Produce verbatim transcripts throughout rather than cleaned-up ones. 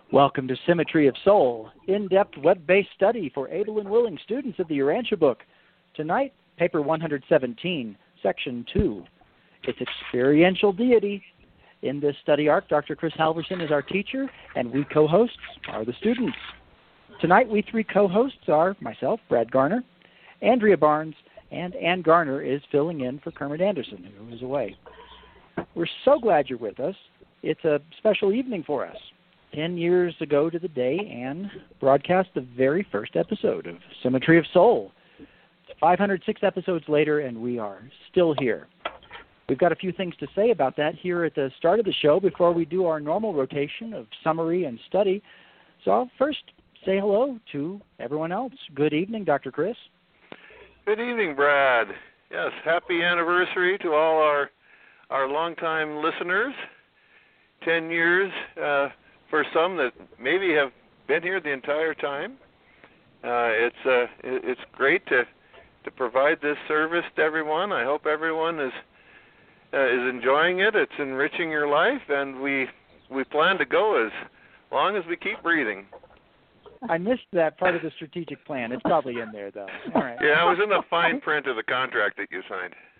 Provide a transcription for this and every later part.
Welcome to Symmetry of Soul, in-depth web-based study for able and willing students of the Urantia book. Tonight, paper one hundred seventeen, section two. It's experiential deity. In this study arc, Doctor Chris Halverson is our teacher, and we co-hosts are the students. Tonight, we three co-hosts are myself, Brad Garner, Andrea Barnes, and Ann Garner is filling in for Kermit Anderson, who is away. We're so glad you're with us. It's a special evening for us. Ten years ago to the day, Ann broadcast the very first episode of Symmetry of Soul. It's five hundred six episodes later, and we are still here. We've got a few things to say about that here at the start of the show before we do our normal rotation of summary and study. So I'll first say hello to everyone else. Good evening, Doctor Chris. Good evening, Brad. Yes, happy anniversary to all our our longtime listeners. Ten years uh, for some that maybe have been here the entire time. Uh, it's uh, it's great to to provide this service to everyone. I hope everyone is uh, is enjoying it. It's enriching your life, and we we plan to go as long as we keep breathing. I missed that part of the strategic plan. It's probably in there, though. All right. Yeah, it was in the fine print of the contract that you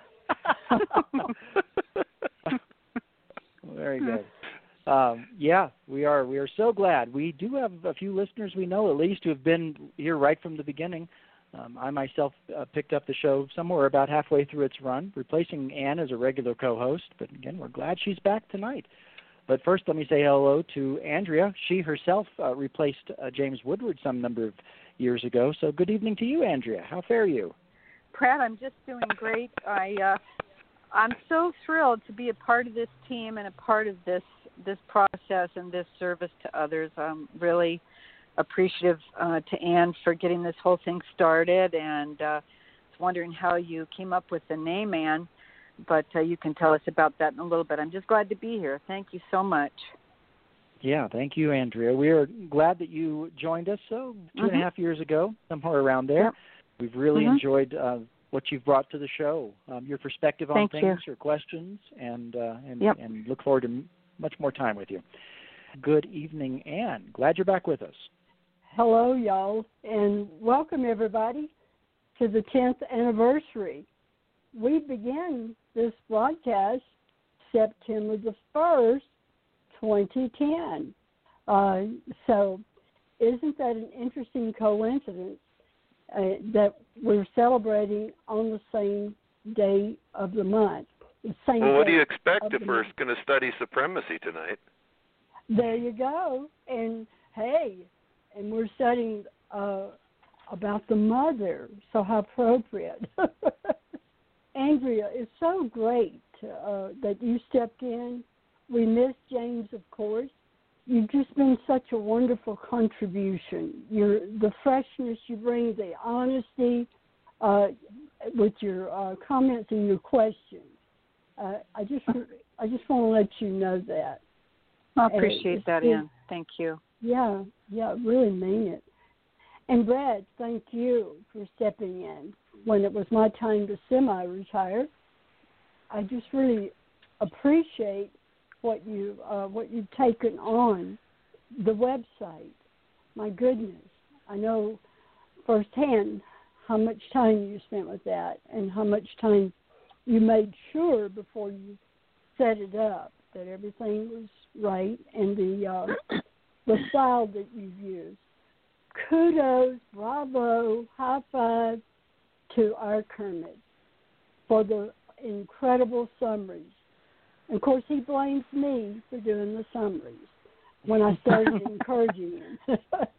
signed. Very good. Um, yeah, we are. We are so glad. We do have a few listeners we know, at least, who have been here right from the beginning. Um, I myself uh, picked up the show somewhere about halfway through its run, replacing Ann as a regular co-host. But again, we're glad she's back tonight. But first, let me say hello to Andrea. She herself uh, replaced uh, James Woodward some number of years ago. So good evening to you, Andrea. How fare you? Pratt, I'm just doing great. I, uh, I'm so thrilled to be a part of this team and a part of this this process and this service to others. I'm really appreciative uh, to Ann for getting this whole thing started, and uh, was wondering how you came up with the name, Ann. But uh, you can tell us about that in a little bit. I'm just glad to be here. Thank you so much. Yeah, thank you, Andrea. We are glad that you joined us so two mm-hmm. and a half years ago, somewhere around there. Yep. We've really mm-hmm. enjoyed uh, what you've brought to the show, um, your perspective on thank things, you. your questions, and uh, and, yep. and look forward to much more time with you. Good evening, Ann. Glad you're back with us. Hello, y'all, and welcome, everybody, to the tenth anniversary. We began this broadcast September the first, twenty ten. Uh, so isn't that an interesting coincidence uh, that we're celebrating on the same day of the month? The same well, what day do you expect if we're month. going to study supremacy tonight? There you go. And, hey, and we're studying uh, about the mother, so how appropriate. Andrea, it's so great uh, that you stepped in. We miss James, of course. You've just been such a wonderful contribution. Your the freshness you bring, the honesty uh, with your uh, comments and your questions. Uh, I just I just want to let you know that. I appreciate that, been, Ann. Thank you. Yeah, yeah, really mean it. And Brad, thank you for stepping in when it was my time to semi-retire. I just really appreciate what you uh, what you've taken on the website. My goodness, I know firsthand how much time you spent with that and how much time you made sure before you set it up that everything was right and the uh, the style that you've used. Kudos, bravo, high five to our Kermit for the incredible summaries. And of course, he blames me for doing the summaries when I started encouraging him.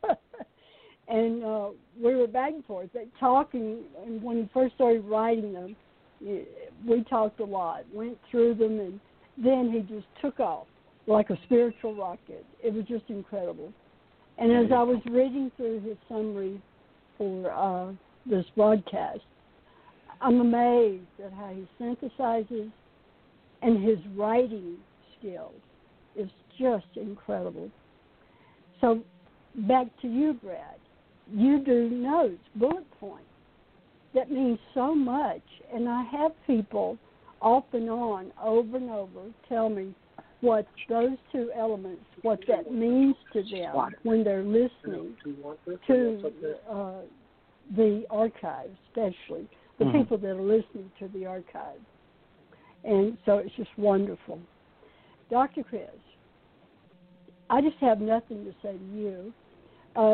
And uh, we were back and forth, talking, and when he first started writing them, we talked a lot, went through them, and then he just took off like a spiritual rocket. It was just incredible. And as I was reading through his summary for uh, this broadcast, I'm amazed at how he synthesizes, and his writing skills is just incredible. So back to you, Brad. You do notes, bullet points. That means so much. And I have people off and on, over and over, tell me, what those two elements, what that means to them when they're listening to uh, the archive, especially the mm-hmm. people that are listening to the archive. And so it's just wonderful. Doctor Chris, I just have nothing to say to you. Uh,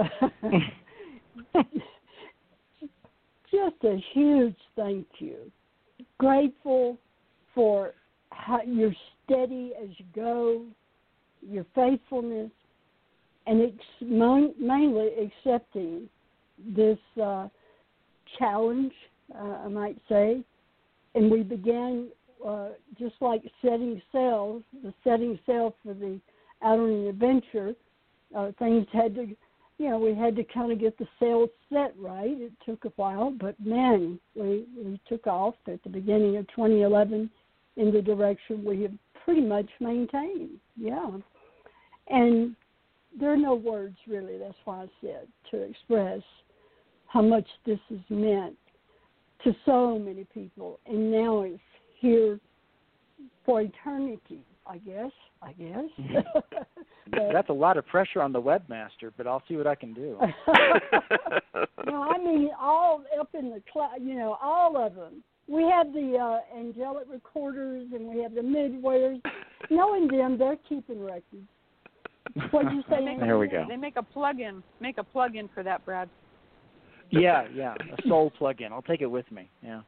just a huge thank you. Grateful for how you're steady as you go, your faithfulness, and ex- mainly accepting this uh, challenge, uh, I might say. And we began uh, just like setting sail, the setting sail for the Outering Adventure. Uh, things had to, you know, we had to kind of get the sails set right. It took a while, but man, we, we took off at the beginning of twenty eleven in the direction we have pretty much maintained. Yeah. And there are no words, really, that's why I said, to express how much this has meant to so many people. And now it's here for eternity, I guess, I guess. But, that's a lot of pressure on the webmaster, but I'll see what I can do. No, I mean, all up in the cloud, you know, all of them. We have the uh, angelic recorders and we have the midwayers. Knowing them, they're keeping records. What you say? There we go. They make a plug-in. Make a plug-in for that, Brad. Yeah, yeah, a soul plug-in. I'll take it with me. Yeah.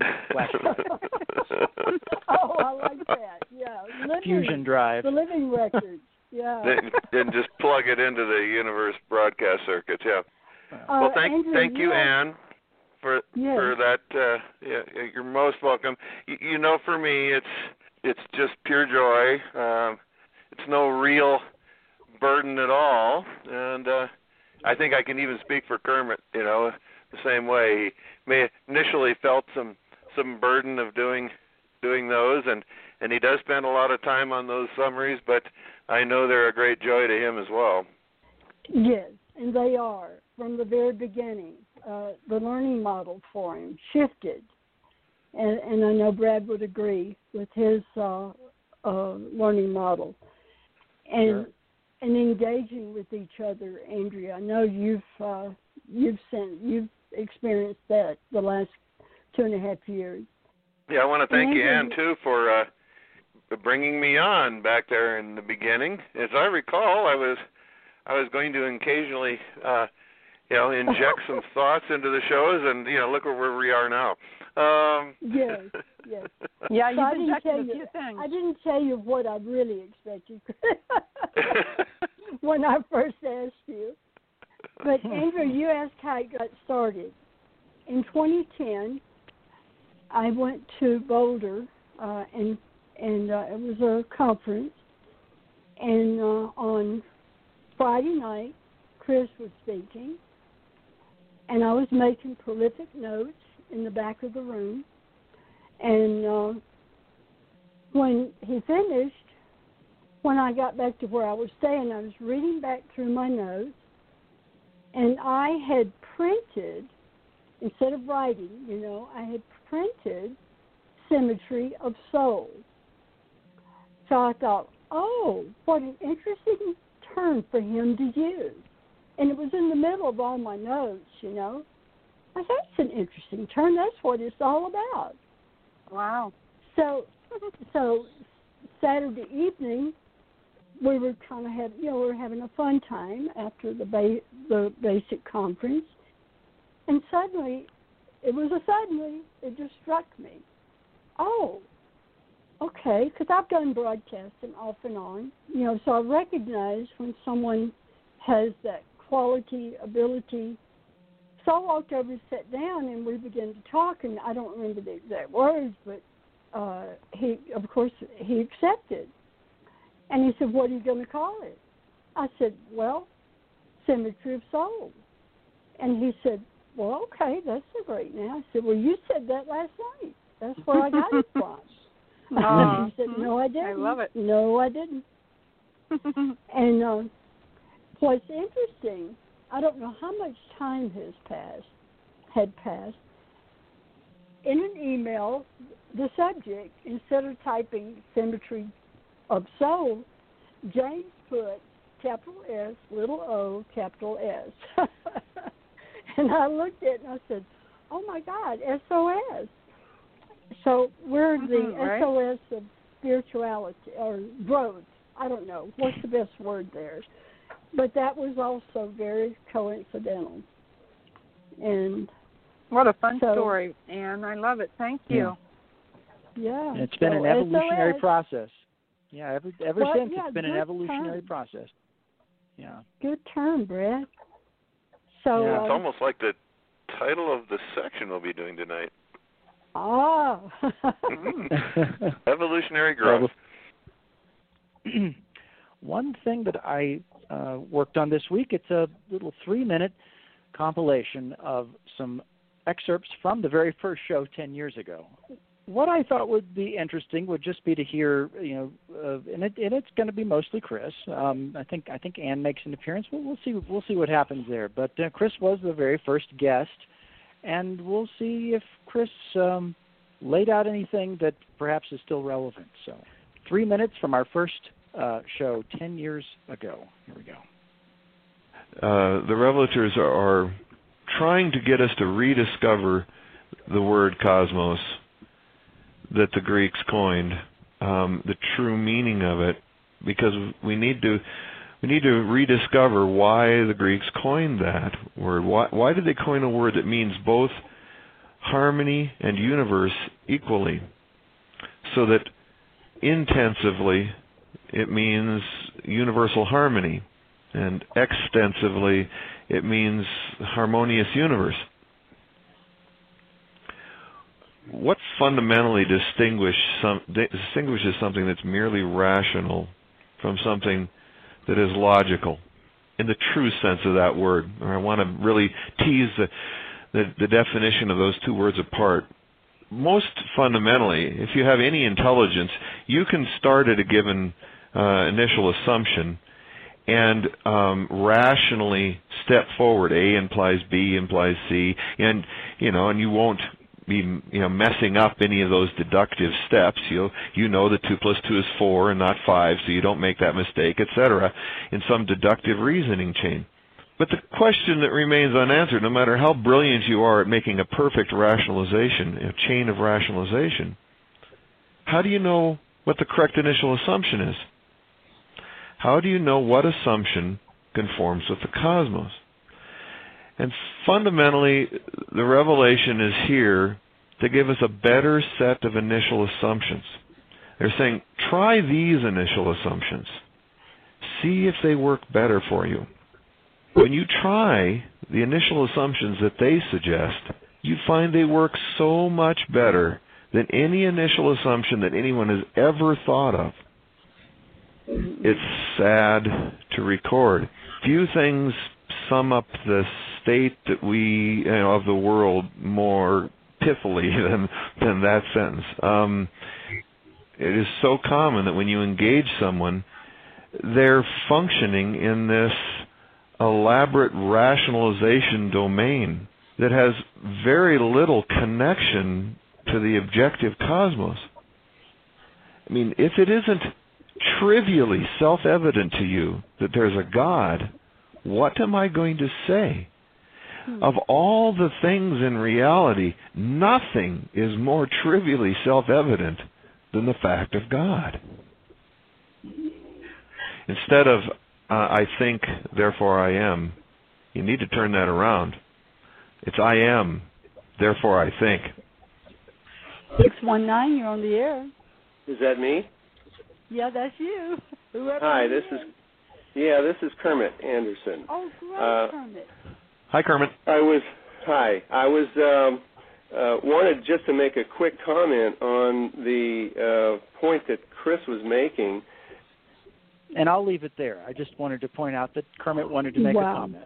Oh, I like that. Yeah. Living, Fusion drive. The living records. Yeah. Then, then just plug it into the Universe broadcast circuits. Yeah. Uh, well, thank Andrew, thank you, yeah. Ann, for yes. for that. Uh, yeah, you're most welcome. You, you know, for me, it's it's just pure joy. Um, it's no real burden at all, and uh, I think I can even speak for Kermit. You know, the same way. He may initially felt some some burden of doing doing those, and and he does spend a lot of time on those summaries, but I know they're a great joy to him as well. Yes, and they are. From the very beginning, uh, the learning model for him shifted, and, and I know Brad would agree with his uh, uh, learning model. And sure. and engaging with each other, Andrea. I know you've uh, you've sent you've experienced that the last two and a half years. Yeah, I want to thank and you, Ann, Andrea, too, for uh, bringing me on back there in the beginning. As I recall, I was I was going to occasionally, uh, you know, inject some thoughts into the shows, and you know, look at where we are now. Um, yes, yes. Yeah, so you've injected a few you, things. I didn't tell you what I really expected when I first asked you. But Andrew, you asked how it got started. In twenty ten, I went to Boulder, uh, and and uh, it was a conference. And uh, on Friday night, Chris was speaking, and I was making prolific notes in the back of the room. And uh, when he finished, when I got back to where I was staying, I was reading back through my notes, and I had printed, instead of writing, you know, I had printed Symmetry of Soul. So I thought, oh, what an interesting term for him to use. And it was in the middle of all my notes, you know. I said, that's an interesting term. That's what it's all about. Wow. So, so Saturday evening, we were kind of having, you know, we were having a fun time after the ba- the basic conference, and suddenly, it was a suddenly, it just struck me. Oh, okay, because I've done broadcasting off and on, you know, so I recognize when someone has that quality, ability. So I walked over and sat down, and we began to talk, and I don't remember the exact words, but uh, he, of course, he accepted. And he said, what are you going to call it? I said, well, Symmetry of Soul. And he said, well, okay, that's a great name. I said, well, you said that last night. That's where I got it from. Oh, he said, no, I didn't. I love it. No, I didn't. And uh, what's interesting, I don't know how much time has passed, had passed. In an email, the subject, instead of typing Symmetry of soul, James put capital S, little o, capital S. And I looked at it and I said, oh, my God, S O S. So we're the mm-hmm, right? S O S of spirituality or growth. I don't know. What's the best word there? But that was also very coincidental. And what a fun so, story, Anne. I love it. Thank you. Yeah. And it's been so an evolutionary S O S, process. Yeah, ever, ever well, since yeah, it's been an evolutionary term. process. Yeah. Good term, Brett. So Yeah, It's um, almost like the title of the section we'll be doing tonight. ah. Evolutionary growth. One thing that I uh, worked on this week, it's a little three-minute compilation of some excerpts from the very first show ten years ago. What I thought would be interesting would just be to hear, you know, uh, and, it, and it's going to be mostly Chris. Um, I think I think Anne makes an appearance. We'll, we'll see we'll see what happens there. But uh, Chris was the very first guest, and we'll see if Chris um, laid out anything that perhaps is still relevant. So, three minutes from our first uh, show ten years ago. Here we go. Uh, the Revelators are, are trying to get us to rediscover the word cosmos that the Greeks coined, um, the true meaning of it, because we need to we need to rediscover why the Greeks coined that word. Why, why did they coin a word that means both harmony and universe equally? So that intensively it means universal harmony, and extensively it means harmonious universe. What fundamentally distinguish some, distinguishes something that's merely rational from something that is logical, in the true sense of that word? Or I want to really tease the, the, the definition of those two words apart. Most fundamentally, if you have any intelligence, you can start at a given uh, initial assumption and um, rationally step forward. A implies B implies C, and you know, and you won't be, you know, messing up any of those deductive steps. You you know that two plus two is four and not five, so you don't make that mistake, et cetera, in some deductive reasoning chain. But the question that remains unanswered, no matter how brilliant you are at making a perfect rationalization, a chain of rationalization, how do you know what the correct initial assumption is? How do you know what assumption conforms with the cosmos? And fundamentally, the revelation is here to give us a better set of initial assumptions. They're saying, try these initial assumptions. See if they work better for you. When you try the initial assumptions that they suggest, you find they work so much better than any initial assumption that anyone has ever thought of. It's sad to record. Few things sum up the state that we, you know, of the world more pithily than than that sentence. Um, it is so common that when you engage someone, they're functioning in this elaborate rationalization domain that has very little connection to the objective cosmos. I mean, if it isn't trivially self-evident to you that there's a God, what am I going to say? Hmm. Of all the things in reality, nothing is more trivially self-evident than the fact of God. Instead of, uh, I think, therefore I am, you need to turn that around. It's I am, therefore I think. six one nine, you're on the air. Is that me? Yeah, that's you. Whoever Hi, this is. is, yeah, this is Kermit Anderson. Oh, great, uh, Kermit. Hi, Kermit. I was, hi, I was, um, uh, wanted just to make a quick comment on the uh, point that Chris was making. And I'll leave it there. I just wanted to point out that Kermit wanted to make wow. a comment.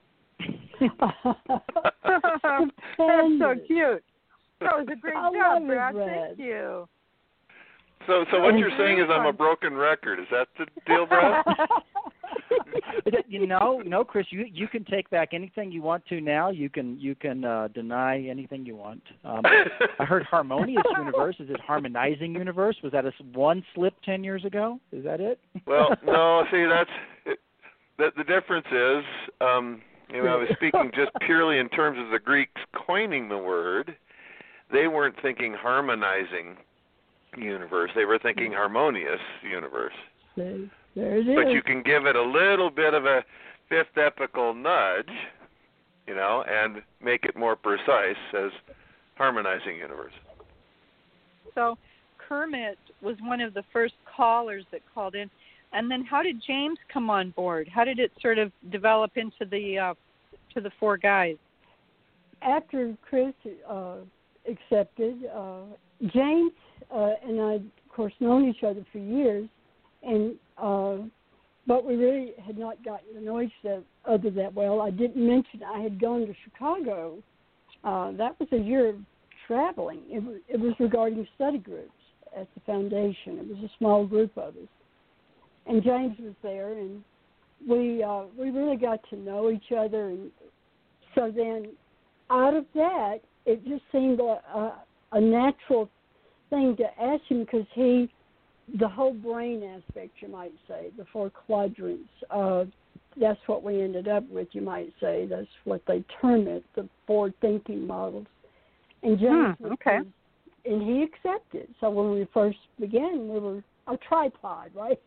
That's so cute. That was a great I job, love Brad. it, Brad. Thank you. So, so what you're saying is I'm a broken record. Is that the deal, Brad? you know, no, Chris, you you can take back anything you want to now. You can you can uh, deny anything you want. Um, I heard harmonious universe. Is it harmonizing universe? Was that a one slip ten years ago? Is that it? Well, no. See, that's it, the the difference is. Um, you know, I was speaking just purely in terms of the Greeks coining the word. They weren't thinking harmonizing universe. They were thinking harmonious universe. See, there it is. But you can give it a little bit of a fifth epical nudge, you know, and make it more precise as harmonizing universe. So Kermit was one of the first callers that called in. And then how did James come on board? How did it sort of develop into the uh, to the four guys? After Chris uh, accepted, uh, James uh, and I, of course, known each other for years, and uh, but we really had not gotten to know each other that well. I didn't mention I had gone to Chicago. Uh, that was a year of traveling. It was, it was regarding study groups at the foundation. It was a small group of us. And James was there, and we uh, we really got to know each other. And so then, out of that, it just seemed a, a, a natural thing to ask him because he, the whole brain aspect, you might say, the four quadrants, uh, that's what we ended up with, you might say. That's what they term it, the four thinking models. And James, hmm, okay. was, and he accepted. So when we first began, we were a tripod, right?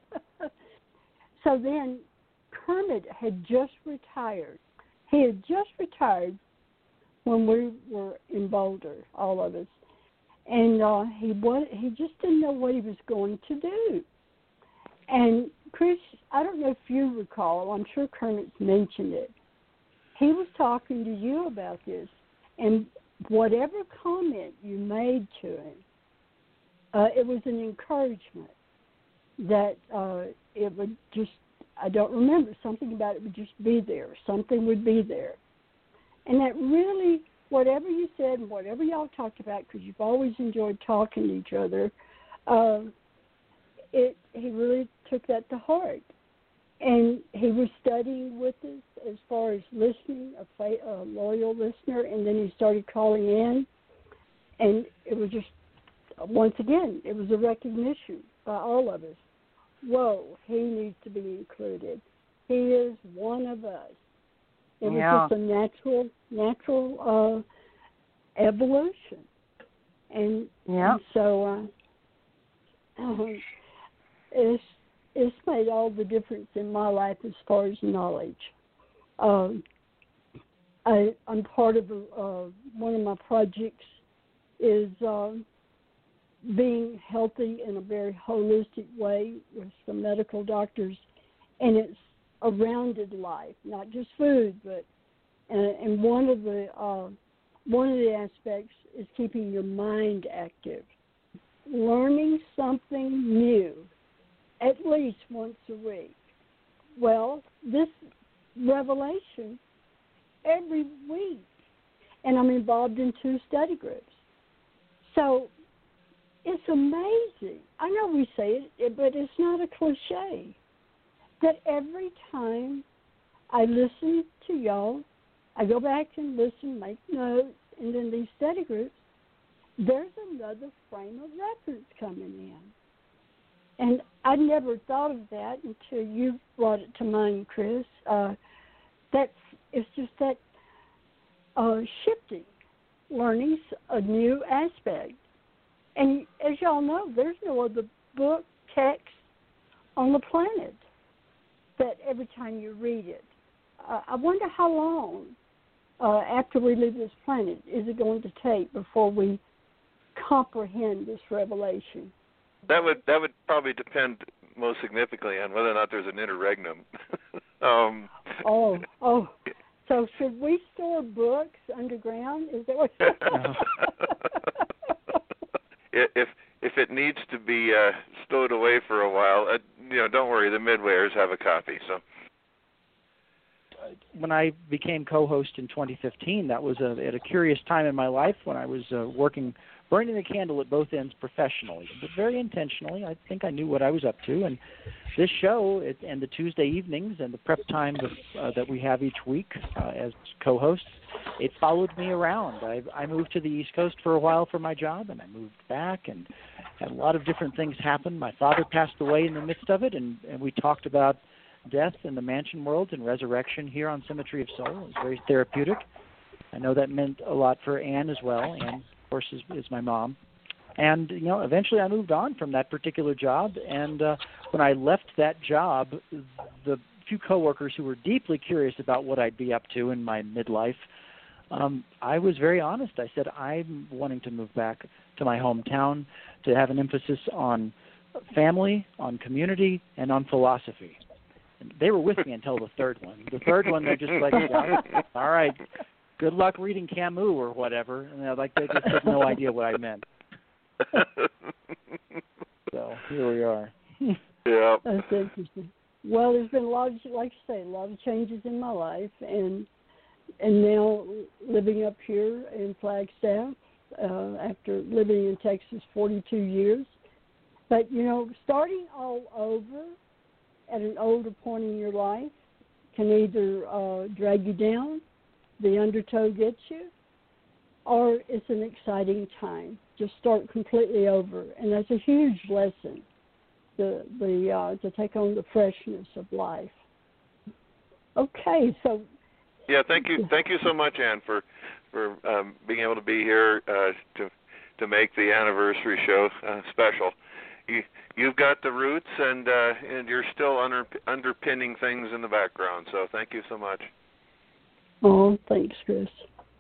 So then Kermit had just retired. He had just retired when we were in Boulder, all of us. And uh, he was, he just didn't know what he was going to do. And Chris, I don't know if you recall, I'm sure Kermit's mentioned it. He was talking to you about this, and whatever comment you made to him, uh, it was an encouragement that uh, it would just, I don't remember, something about it would just be there. Something would be there. And that really, whatever you said and whatever y'all talked about, because you've always enjoyed talking to each other, uh, it he really took that to heart. And he was studying with us as far as listening, a, fa- a loyal listener, and then he started calling in. And it was just, once again, it was a recognition by all of us. Whoa, he needs to be included. He is one of us. It was yeah. just a natural, natural uh, evolution. And, yeah. and so uh, it's, it's made all the difference in my life as far as knowledge. Um, I, I'm part of a, uh, one of my projects is um, being healthy in a very holistic way with some medical doctors, and it's a rounded life, not just food, but and, and one of the uh, one of the aspects is keeping your mind active, learning something new, at least once a week. Well, this revelation every week, and I'm involved in two study groups. So it's amazing. I know we say it, but it's not a cliche. That every time I listen to y'all, I go back and listen, make notes, and then these study groups, there's another frame of reference coming in. And I never thought of that until you brought it to mind, Chris. Uh, that's it's just that uh, shifting, learning a new aspect. And as y'all know, there's no other book, text on the planet that every time you read it. Uh, I wonder how long uh, after we leave this planet is it going to take before we comprehend this revelation? That would that would probably depend most significantly on whether or not there's an interregnum. um, oh, oh. So should we store books underground? Is that what? if if it needs to be uh, stowed away for a while, uh, you know, don't worry. The midwayers have a copy. So. when I became co-host in twenty fifteen, that was a, at a curious time in my life when I was uh, working, burning the candle at both ends professionally, but very intentionally. I think I knew what I was up to. And this show it, and the Tuesday evenings and the prep time that, uh, that we have each week uh, as co-hosts, it followed me around. I, I moved to the East Coast for a while for my job, and I moved back and had a lot of different things happen. My father passed away in the midst of it, and, and we talked about death in the mansion world and resurrection here on Symmetry of Soul. It was very therapeutic. I know that meant a lot for Anne as well. Anne, of course, is, is my mom. And, you know, eventually I moved on from that particular job, and uh, when I left that job, the few coworkers who were deeply curious about what I'd be up to in my midlife, um, I was very honest. I said, I'm wanting to move back to my hometown to have an emphasis on family, on community, and on philosophy. And they were with me until the third one. The third one, they're just like, yeah, all right, good luck reading Camus or whatever. And they're like, they just had no idea what I meant. So here we are. Yeah. That's interesting. Well, there's been a lot of, like you say, a lot of changes in my life, and and now living up here in Flagstaff uh, after living in Texas forty-two years. But, you know, starting all over at an older point in your life can either uh, drag you down, the undertow gets you, or it's an exciting time. Just start completely over, and that's a huge blessing. The the uh, to take on the freshness of life. Okay, so yeah, thank you, thank you so much, Anne, for for um, being able to be here uh, to to make the anniversary show uh, special. You you've got the roots, and uh, and you're still under, underpinning things in the background. So thank you so much. Oh, thanks, Chris.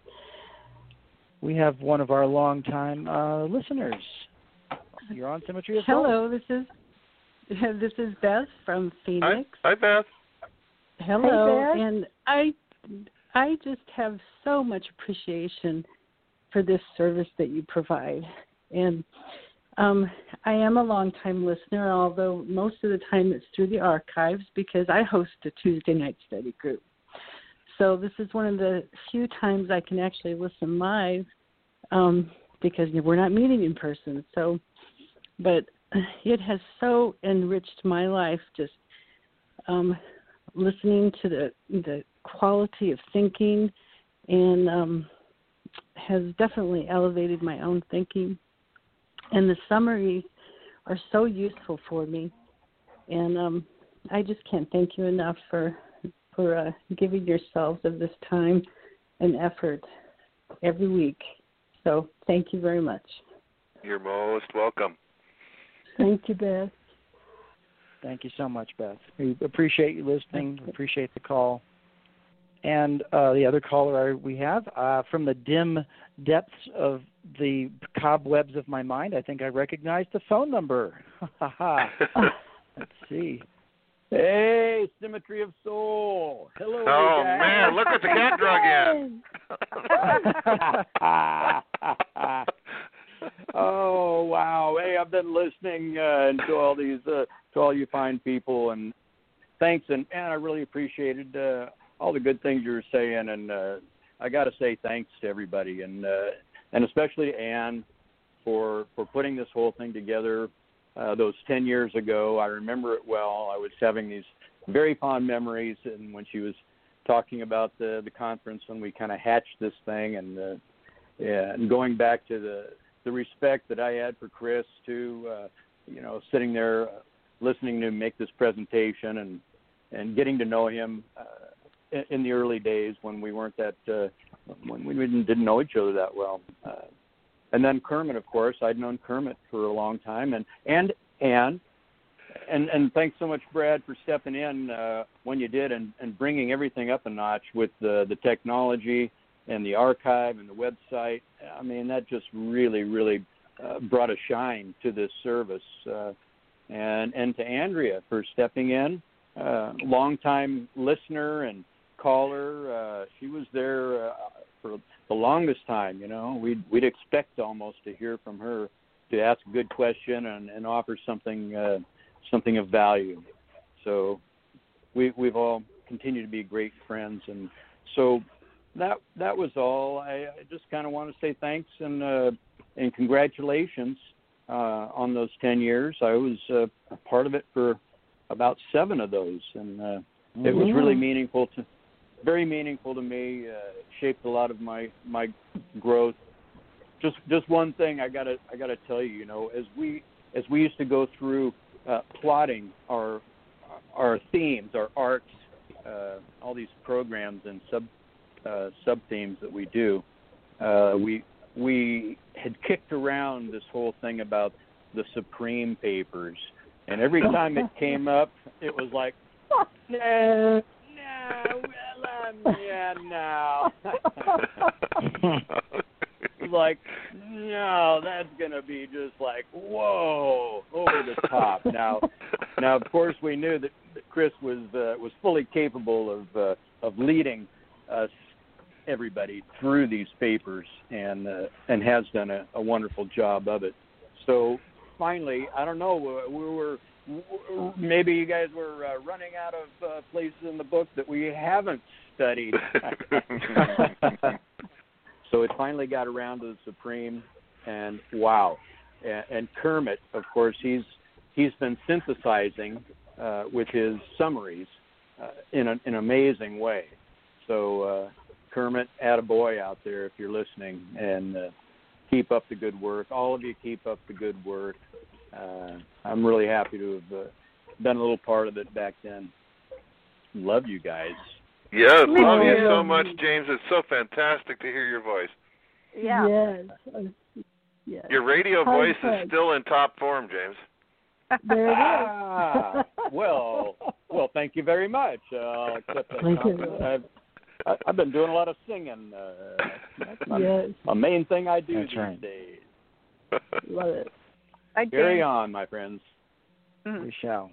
We have one of our longtime uh, listeners. You're on Symmetry of Soul. Hello, this is this is Beth from Phoenix. Hi, hi Beth. Hello, hey, Beth. And I I just have so much appreciation for this service that you provide. And um, I am a longtime listener, although most of the time it's through the archives because I host a Tuesday night study group. So this is one of the few times I can actually listen live um, because we're not meeting in person. So, but it has so enriched my life just um, listening to the the quality of thinking, and um, has definitely elevated my own thinking. And the summaries are so useful for me, and um, I just can't thank you enough for for uh, giving yourselves of this time and effort every week. So thank you very much. You're most welcome. Thank you, Beth. Thank you so much, Beth. We appreciate you listening. We appreciate the call. And uh, the other caller we have, uh, from the dim depths of the cobwebs of my mind, I think I recognize the phone number. Let's see. Hey, Symmetry of Soul. Hello, Oh, guys. man, look at the cat drug in. Oh, wow. Hey, I've been listening uh, to all these, uh, to all you fine people, and thanks, and, and I really appreciated uh, all the good things you were saying, and uh, I got to say thanks to everybody, and uh, and especially Anne for for putting this whole thing together. Uh, those ten years ago, I remember it well. I was having these very fond memories, and when she was talking about the the conference when we kind of hatched this thing, and uh, yeah, and going back to the the respect that I had for Chris too, uh, you know, sitting there uh, listening to him make this presentation, and and getting to know him uh, in, in the early days when we weren't that uh, when we didn't, didn't know each other that well. Uh, And then Kermit, of course. I'd known Kermit for a long time, and and and and, and thanks so much, Brad, for stepping in uh, when you did, and, and bringing everything up a notch with the the technology and the archive and the website. I mean, that just really, really uh, brought a shine to this service. Uh, and and to Andrea for stepping in, uh, longtime listener and caller. Uh, she was there uh, for the longest time. You know, we'd we'd expect almost to hear from her, to ask a good question and, and offer something uh, something of value. So we we've all continue to be great friends. And so that that was all. I, I just kind of want to say thanks and uh, and congratulations uh, on those ten years. I was uh, a part of it for about seven of those, and uh, mm-hmm. it was really meaningful to, very meaningful to me. Uh, it shaped a lot of my my growth. Just just one thing I gotta I gotta tell you, you know, as we as we used to go through uh, plotting our our themes, our arcs, uh, all these programs and sub uh, sub themes that we do, uh, we we had kicked around this whole thing about the Supreme Papers, and every time it came up, it was like, no, no, well, um, yeah, no. Like, no, that's gonna be just like, whoa, over the top. Now, now, of course, we knew that Chris was uh, was fully capable of uh, of leading us, everybody, through these papers, and uh, and has done a, a wonderful job of it. So, finally, I don't know, we were maybe you guys were uh, running out of uh, places in the book that we haven't studied. So it finally got around to the Supreme, and wow. And, and Kermit, of course, he's he's been synthesizing uh, with his summaries uh, in, a, in an amazing way. So uh, Kermit, attaboy out there if you're listening, and uh, keep up the good work. All of you keep up the good work. Uh, I'm really happy to have uh, been a little part of it back then. Love you guys. Yes, love you so much, James. It's so fantastic to hear your voice. Yeah. Yes. Uh, yes. Your radio High voice touch. is still in top form, James. There it is. Ah, well, well, thank you very much. Uh, I'll accept that Thank compliment. you. I've, I- I've been doing a lot of singing. Uh, that's my, Yes. my main thing I do That's these right. days. Love it. I Carry did. on, my friends. Mhm. We shall.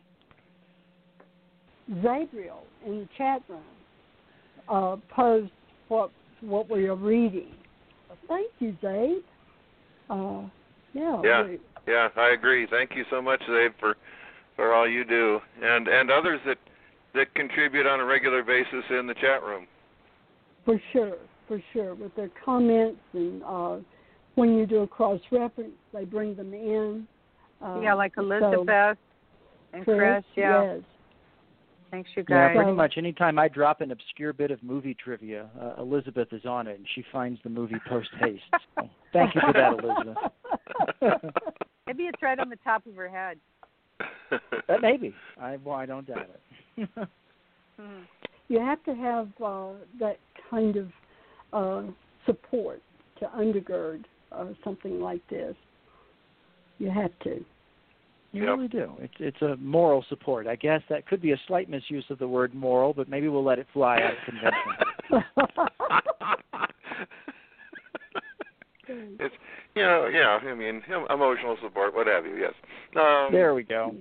Zabriel in the chat room uh, posed what what we are reading. Thank you, Zabe. Uh, yeah. Yeah. we- Yeah, I agree. Thank you so much, Zabe, for for all you do, and and others that that contribute on a regular basis in the chat room. For sure, for sure. With their comments and uh, when you do a cross reference, they bring them in. Uh, Yeah, like so Elizabeth and Chris, Chris. Yeah. Yes. Thanks, you Yeah, guys. pretty much. Anytime I drop an obscure bit of movie trivia, uh, Elizabeth is on it, and she finds the movie post haste. So thank you for that, Elizabeth. Maybe it's right on the top of her head. Uh, maybe. I well, I don't doubt it. Mhm. You have to have uh, that kind of uh, support to undergird uh, something like this. You have to. You Yep. really do. It's it's a moral support. I guess that could be a slight misuse of the word moral, but maybe we'll let it fly out of convention. It's you know yeah I mean emotional support, what have you. Yes. Um, There we go.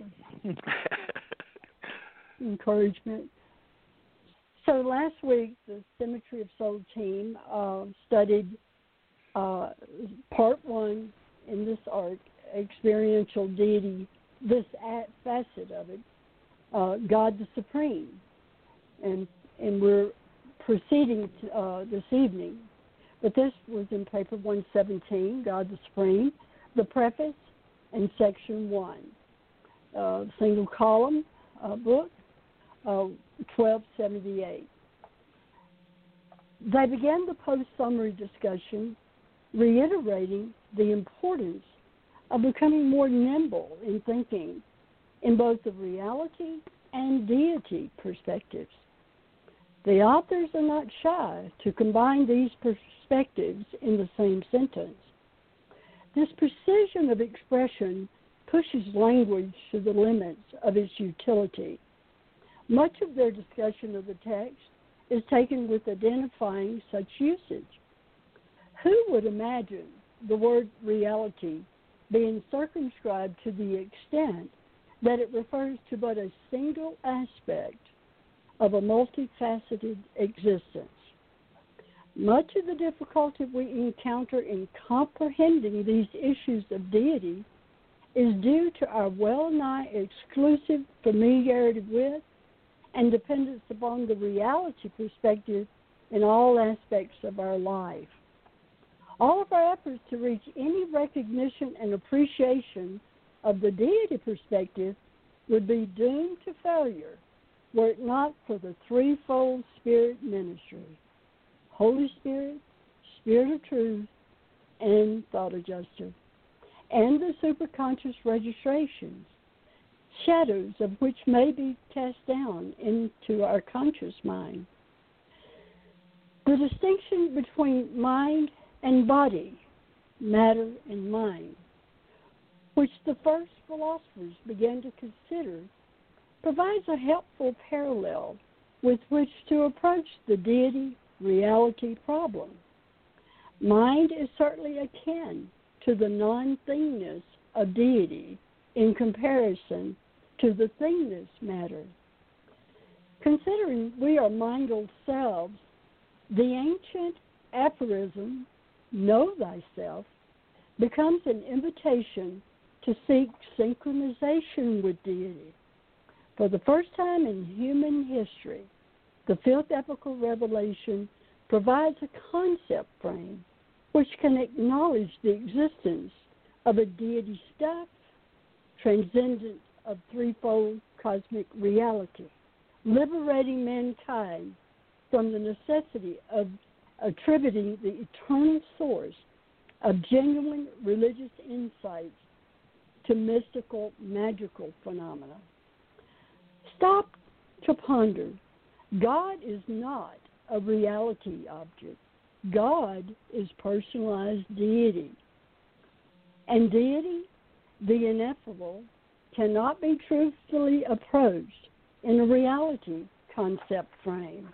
Encouragement. So last week, the Symmetry of Soul team uh, studied uh, part one in this arc, experiential deity, this facet of it, uh, God the Supreme. And and we're proceeding to, uh, this evening. But this was in paper one seventeen, God the Supreme, the preface, and section one. Uh, single column uh, book, uh, twelve seventy-eight. They began the post-summary discussion reiterating the importance of becoming more nimble in thinking in both the reality and deity perspectives. The authors are not shy to combine these perspectives in the same sentence. This precision of expression pushes language to the limits of its utility. Much of their discussion of the text is taken with identifying such usage. Who would imagine the word reality being circumscribed to the extent that it refers to but a single aspect of a multifaceted existence? Much of the difficulty we encounter in comprehending these issues of deity is due to our well-nigh exclusive familiarity with and dependence upon the reality perspective in all aspects of our life. All of our efforts to reach any recognition and appreciation of the deity perspective would be doomed to failure were it not for the threefold Spirit ministry: Holy Spirit, Spirit of Truth, and Thought Adjuster, and the superconscious registrations, shadows of which may be cast down into our conscious mind. The distinction between mind and body, matter and mind, which the first philosophers began to consider, provides a helpful parallel with which to approach the deity reality problem. Mind is certainly akin to the non-thingness of deity in comparison to the thingness matter. Considering we are mindful selves, the ancient aphorism, know thyself, becomes an invitation to seek synchronization with deity. For the first time in human history, the fifth epical revelation provides a concept frame which can acknowledge the existence of a deity stuff, transcendent of threefold cosmic reality, liberating mankind from the necessity of attributing the eternal source of genuine religious insights to mystical, magical phenomena. Stop to ponder. God is not a reality object. God is personalized deity. And deity, the ineffable, cannot be truthfully approached in a reality concept frame.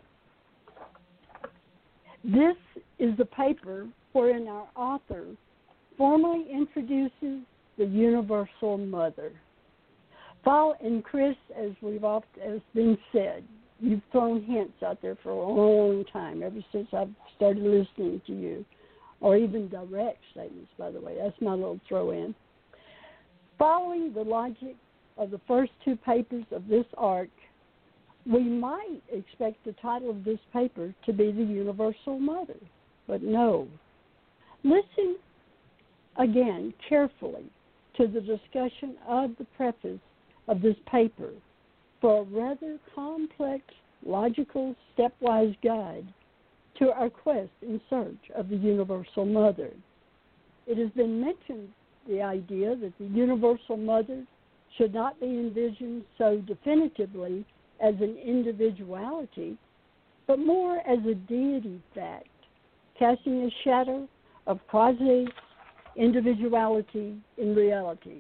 This is the paper wherein our author formally introduces the Universal Mother. Paul and Chris, as we've often as been said, you've thrown hints out there for a long time, ever since I've started listening to you, or even direct statements, by the way. That's my little throw-in. Following the logic of the first two papers of this arc, we might expect the title of this paper to be the Universal Mother, but no. Listen again carefully to the discussion of the preface of this paper for a rather complex, logical, stepwise guide to our quest in search of the Universal Mother. It has been mentioned, the idea that the Universal Mother should not be envisioned so definitively as an individuality, but more as a deity fact, casting a shadow of quasi-individuality in reality.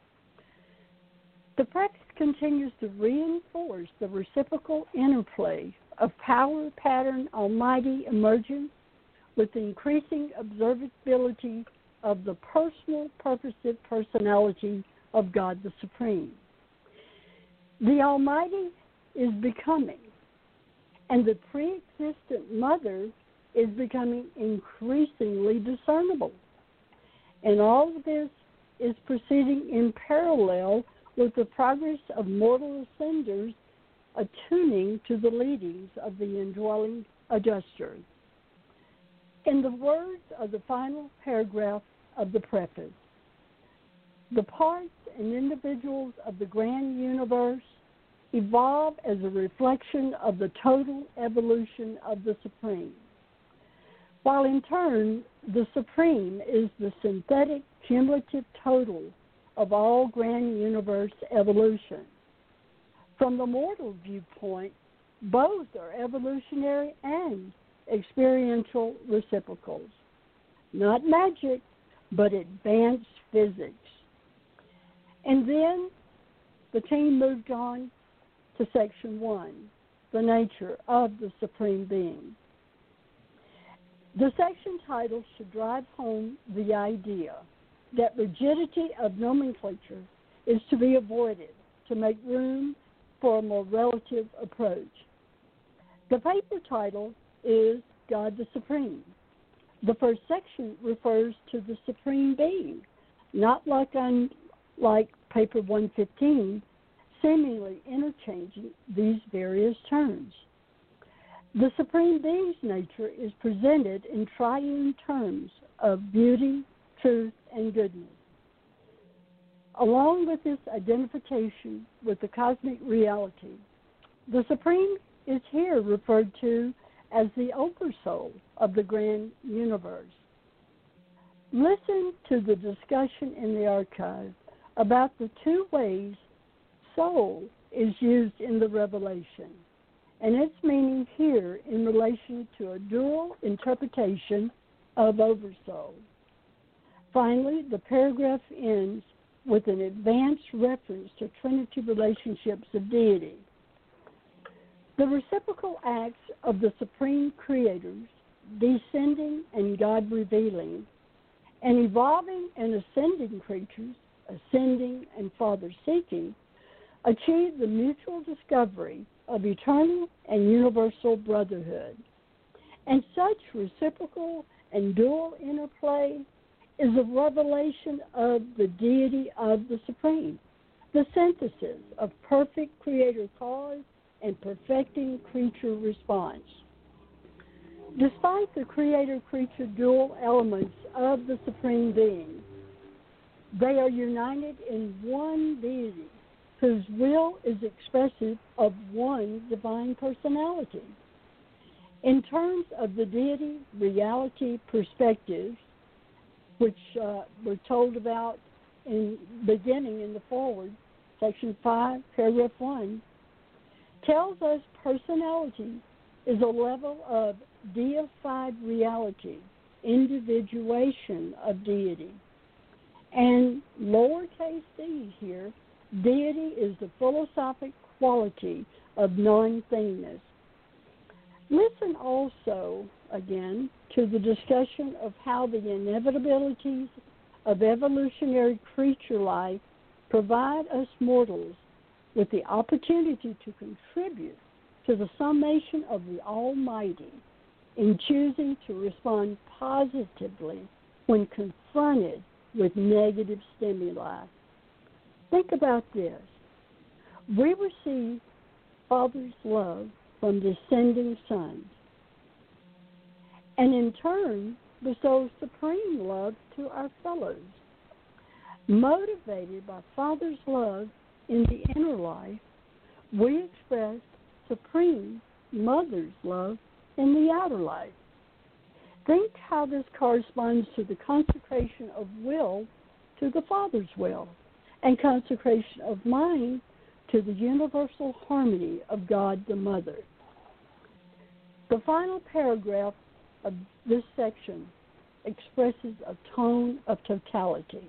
The preface continues to reinforce the reciprocal interplay of power pattern almighty emergence with the increasing observability of the personal purposive personality of God the Supreme. The Almighty is becoming, and the pre-existent Mother is becoming increasingly discernible. And all of this is proceeding in parallel with the progress of mortal ascenders attuning to the leadings of the indwelling adjuster. In the words of the final paragraph of the preface, the parts and individuals of the grand universe evolve as a reflection of the total evolution of the Supreme, while in turn the Supreme is the synthetic cumulative total of all grand universe evolution. From the mortal viewpoint, both are evolutionary and experiential reciprocals. Not magic, but advanced physics. And then the team moved on to section one, the nature of the Supreme Being. The section title should drive home the idea that rigidity of nomenclature is to be avoided to make room for a more relative approach. The paper title is God the Supreme. The first section refers to the Supreme Being, not like on like paper one fifteen, seemingly interchanging these various terms. The Supreme Being's nature is presented in triune terms of beauty, truth, and goodness. Along with this identification with the cosmic reality, the Supreme is here referred to as the Oversoul of the grand universe. Listen to the discussion in the archive about the two ways soul is used in the revelation, and its meaning here in relation to a dual interpretation of Oversoul. Finally, the paragraph ends with an advanced reference to Trinity relationships of deity. The reciprocal acts of the Supreme Creators, descending and God revealing, and evolving and ascending creatures, ascending and Father seeking, achieve the mutual discovery of eternal and universal brotherhood. And such reciprocal and dual interplay is a revelation of the deity of the Supreme, the synthesis of perfect creator cause and perfecting creature response. Despite the creator-creature dual elements of the Supreme Being, they are united in one deity whose will is expressive of one divine personality. In terms of the deity reality perspectives, which uh, we're told about in beginning in the foreword, section five, paragraph one, tells us personality is a level of deified reality, individuation of deity. And lowercase d here, deity is the philosophic quality of non-thingness. Listen also, again, to the discussion of how the inevitabilities of evolutionary creature life provide us mortals with the opportunity to contribute to the summation of the Almighty in choosing to respond positively when confronted with negative stimuli. Think about this. We receive Father's love from descending sons, and in turn bestows supreme love to our fellows. Motivated by Father's love in the inner life, we express supreme Mother's love in the outer life. Think how this corresponds to the consecration of will to the Father's will, and consecration of mind to the universal harmony of God the Mother. The final paragraph of this section expresses a tone of totality.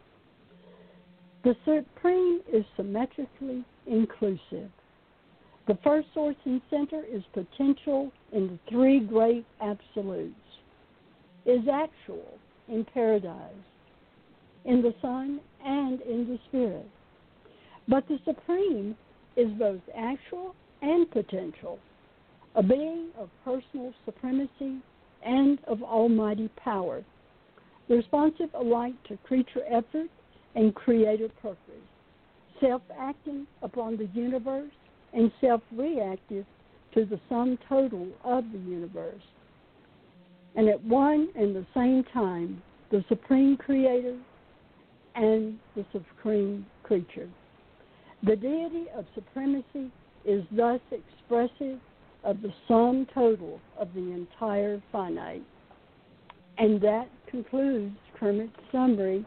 The Supreme is symmetrically inclusive. The first source and center is potential in the three great absolutes, is actual in paradise, in the Son, and in the Spirit. But the Supreme is both actual and potential, a being of personal supremacy and of almighty power, responsive alike to creature effort and creator purpose, self-acting upon the universe and self-reactive to the sum total of the universe. And at one and the same time, the Supreme Creator and the Supreme Creature. The deity of supremacy is thus expressive of the sum total of the entire finite. And that concludes Kermit's summary.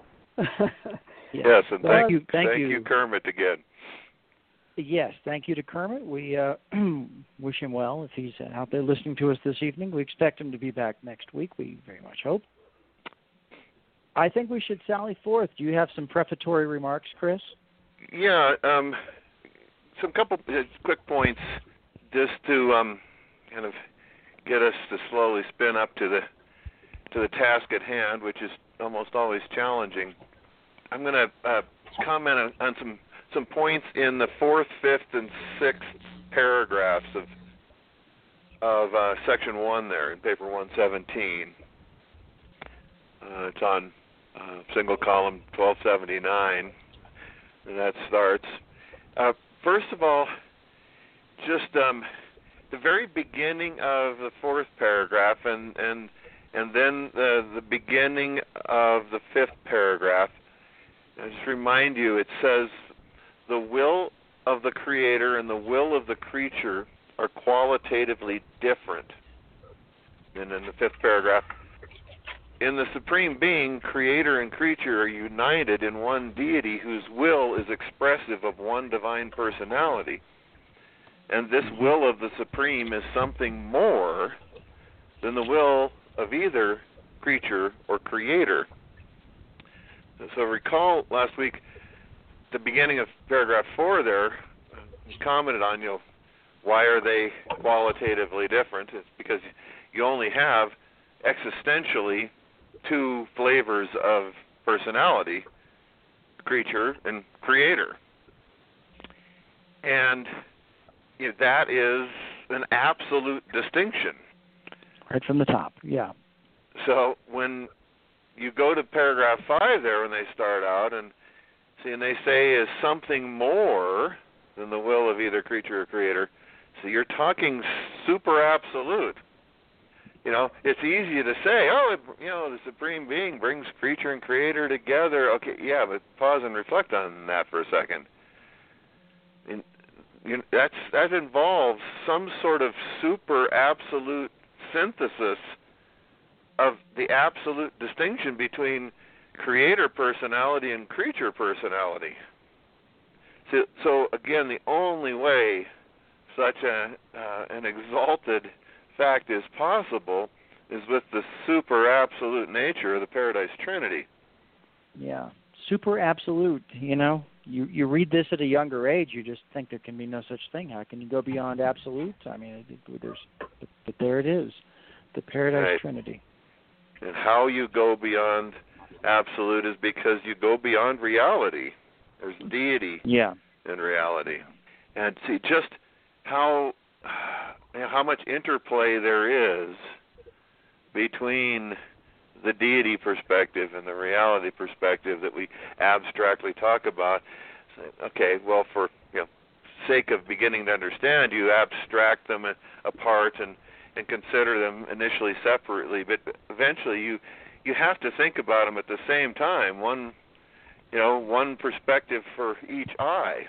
Yes, and well, thank, you, thank, thank you. you, Kermit, again. Yes, thank you to Kermit. We uh, wish him well if he's out there listening to us this evening. We expect him to be back next week. We very much hope. I think we should sally forth. Do you have some prefatory remarks, Chris? Yeah, um, some couple uh, quick points just to um, kind of get us to slowly spin up to the to the task at hand, which is almost always challenging. I'm going to uh, comment on, on some, some points in the fourth, fifth, and sixth paragraphs of of uh, section one there in paper one seventeen. Uh, it's on uh, single column twelve seventy-nine, and that starts. Uh, first of all, just um, the very beginning of the fourth paragraph, and and and then the the beginning of the fifth paragraph. I just remind you, it says the will of the Creator and the will of the creature are qualitatively different. And in the fifth paragraph, in the Supreme Being, Creator and creature are united in one deity whose will is expressive of one divine personality. And this will of the Supreme is something more than the will of either creature or Creator. So recall last week, the beginning of paragraph four there, we commented on, you know, why are they qualitatively different? It's because you only have existentially two flavors of personality, creature and Creator. And you know, that is an absolute distinction. Right from the top, yeah. So when you go to paragraph five there when they start out, and see, and they say is something more than the will of either creature or Creator. So you're talking super absolute. You know, it's easy to say, oh, it, you know, the Supreme Being brings creature and Creator together. Okay, yeah, but pause and reflect on that for a second. And, you know, that's that involves some sort of super absolute synthesis of the absolute distinction between Creator personality and creature personality. So, so again, the only way such a, uh, an exalted fact is possible is with the super absolute nature of the Paradise Trinity. Yeah, super absolute. You know, you you read this at a younger age, you just think there can be no such thing. How can you go beyond absolute? I mean, there's, but, but there it is, the Paradise right. Trinity. And how you go beyond absolute is because you go beyond reality. There's deity yeah. in reality. And see just how how much interplay there is between the deity perspective and the reality perspective that we abstractly talk about. Okay, well, for you know, sake of beginning to understand, you abstract them apart and and consider them initially separately, but eventually you you have to think about them at the same time. One, you know, one perspective for each eye,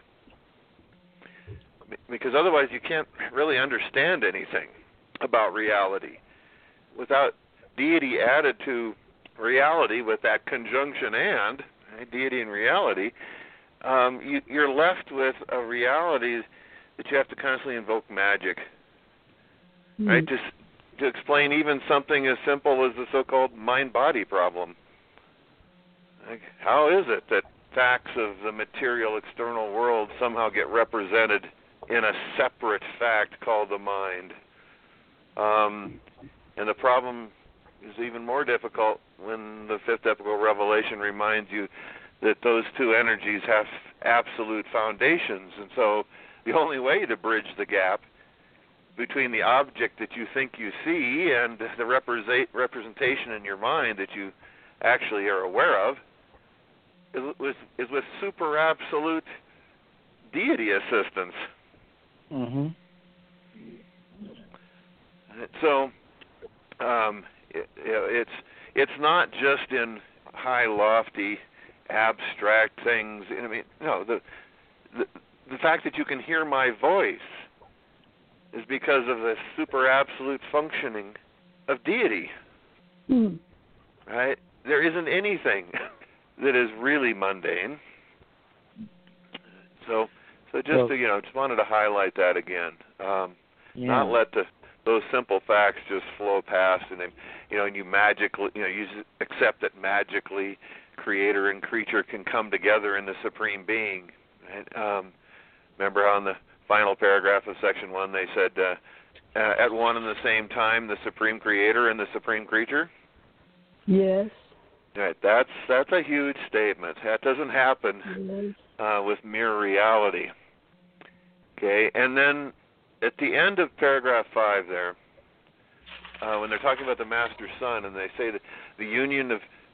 because otherwise you can't really understand anything about reality without deity added to reality with that conjunction and right, deity and reality. Um, you, you're left with a reality that you have to constantly invoke magic. Right, to, to explain even something as simple as the so-called mind-body problem. Like, how is it that facts of the material external world somehow get represented in a separate fact called the mind? Um, and the problem is even more difficult when the fifth epical revelation reminds you that those two energies have absolute foundations. And so the only way to bridge the gap between the object that you think you see and the represent, representation in your mind that you actually are aware of is with, is with super absolute deity assistance. Mm-hmm. So um, it, it's it's not just in high, lofty, abstract things. I mean, no, the the, the fact that you can hear my voice is because of the super absolute functioning of deity. Mm. Right? There isn't anything that is really mundane. So, so just well, to, you know, just wanted to highlight that again. Um, yeah. Not let the those simple facts just flow past, and then, you know, and you magically, you know, you accept that magically Creator and creature can come together in the Supreme Being. Right? Um, remember how in the final paragraph of section one they said uh, uh, at one and the same time the Supreme Creator and the Supreme Creature? Yes. Right, that's that's a huge statement. That doesn't happen yes. uh, with mere reality. Okay, and then at the end of paragraph five there, uh, when they're talking about the Master Son, and they say that the union of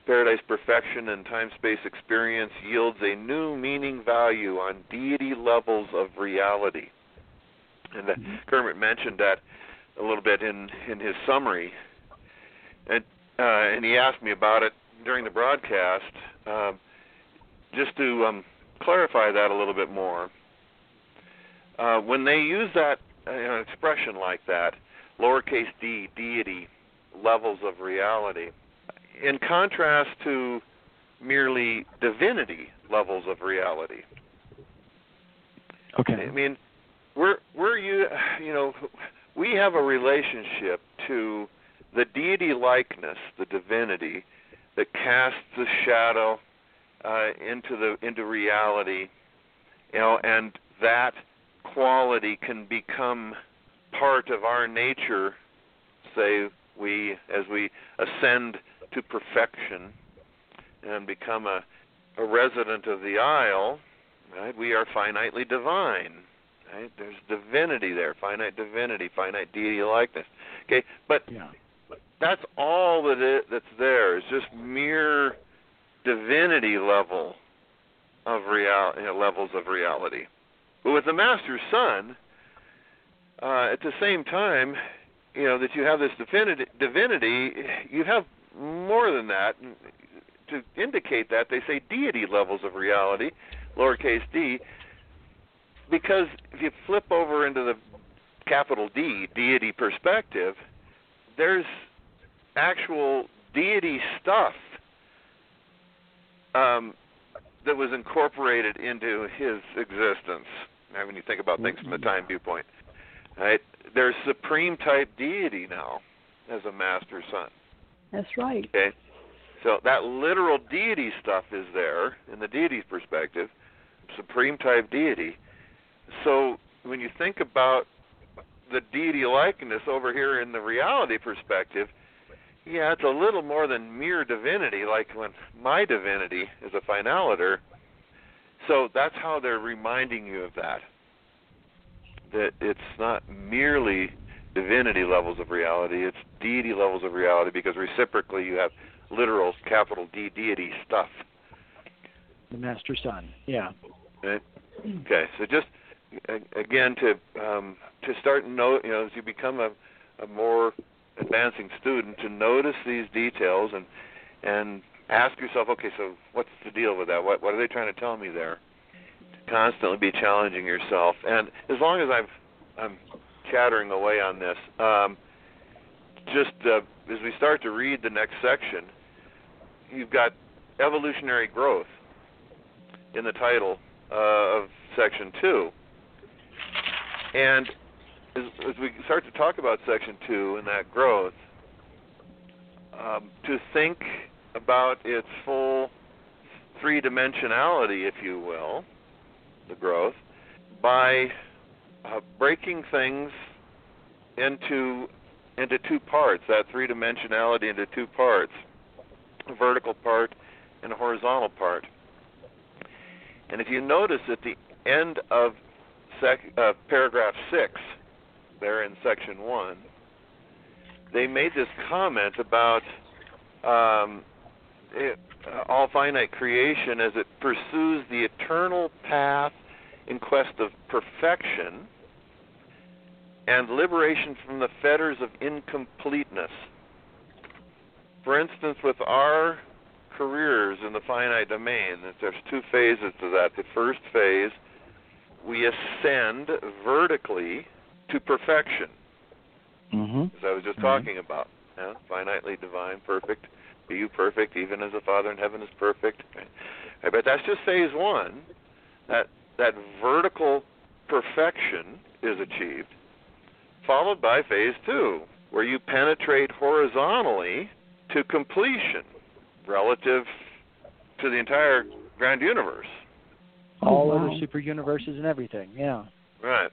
paradise perfection and time-space experience yields a new meaning value on deity levels of reality. And uh, Kermit mentioned that a little bit in, in his summary. And, uh, and he asked me about it during the broadcast. Um, just to um, clarify that a little bit more, uh, when they use that uh, an expression like that, lowercase d, deity, levels of reality, in contrast to merely divinity levels of reality. Okay. I mean, we're we're you you know we have a relationship to the deity likeness, the divinity, that casts the shadow uh, into the into reality, you know, and that quality can become part of our nature. Say we as we ascend to perfection and become a, a resident of the isle, right? We are finitely divine, right? There's divinity there, finite divinity, finite deity likeness. Okay, but yeah. that's all that it, that's there is just mere divinity level of real you know, levels of reality. But with the Master Son, uh, at the same time, you know that you have this divinity, divinity, you have more than that. To indicate that, they say deity levels of reality, lowercase d, because if you flip over into the capital D, deity perspective, there's actual deity stuff um, that was incorporated into his existence. Now, when you think about things from the time viewpoint, right? There's supreme type deity now as a Master Son. That's right. Okay, so that literal deity stuff is there in the deity's perspective, supreme type deity. So when you think about the deity likeness over here in the reality perspective, yeah, it's a little more than mere divinity, like when my divinity is a finaliter. So that's how they're reminding you of that, that it's not merely divinity levels of reality, it's deity levels of reality, because reciprocally you have literal capital D deity stuff. The Master Son, yeah. Right? Okay, so just again to um, to start know, you know, as you become a, a more advancing student, to notice these details and and ask yourself, okay, so what's the deal with that? What what are they trying to tell me there? To constantly be challenging yourself, and as long as I've I'm chattering away on this, um, just uh, as we start to read the next section, you've got evolutionary growth in the title uh, of section two. And as, as we start to talk about section two and that growth, um, to think about its full three-dimensionality, if you will, the growth, by uh, breaking things into into two parts, that three-dimensionality into two parts, a vertical part and a horizontal part. And if you notice at the end of sec- uh, paragraph six, there in section one, they made this comment about um, it, uh, all finite creation as it pursues the eternal path in quest of perfection and liberation from the fetters of incompleteness. For instance, with our careers in the finite domain, there's two phases to that. The first phase, we ascend vertically to perfection, mm-hmm. as I was just mm-hmm. talking about. Yeah? Finitely divine, perfect. Be you perfect, even as the Father in heaven is perfect. Right? Right, but that's just phase one. That that vertical perfection is achieved, followed by phase two, where you penetrate horizontally to completion relative to the entire grand universe. All oh, wow. other super universes and everything, yeah. Right.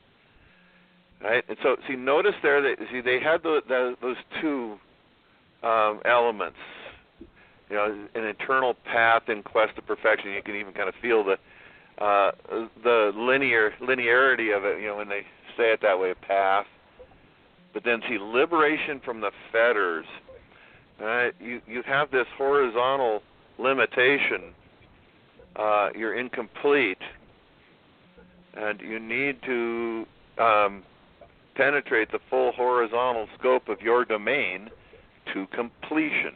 Right. And so, see, notice there that see they had the, the, those two um, elements. You know, an eternal path in quest of perfection. You can even kind of feel the uh, the linear linearity of it. You know, when they say it that way, a path. But then, see, liberation from the fetters. Uh, you you have this horizontal limitation. Uh, you're incomplete, and you need to um, penetrate the full horizontal scope of your domain to completion.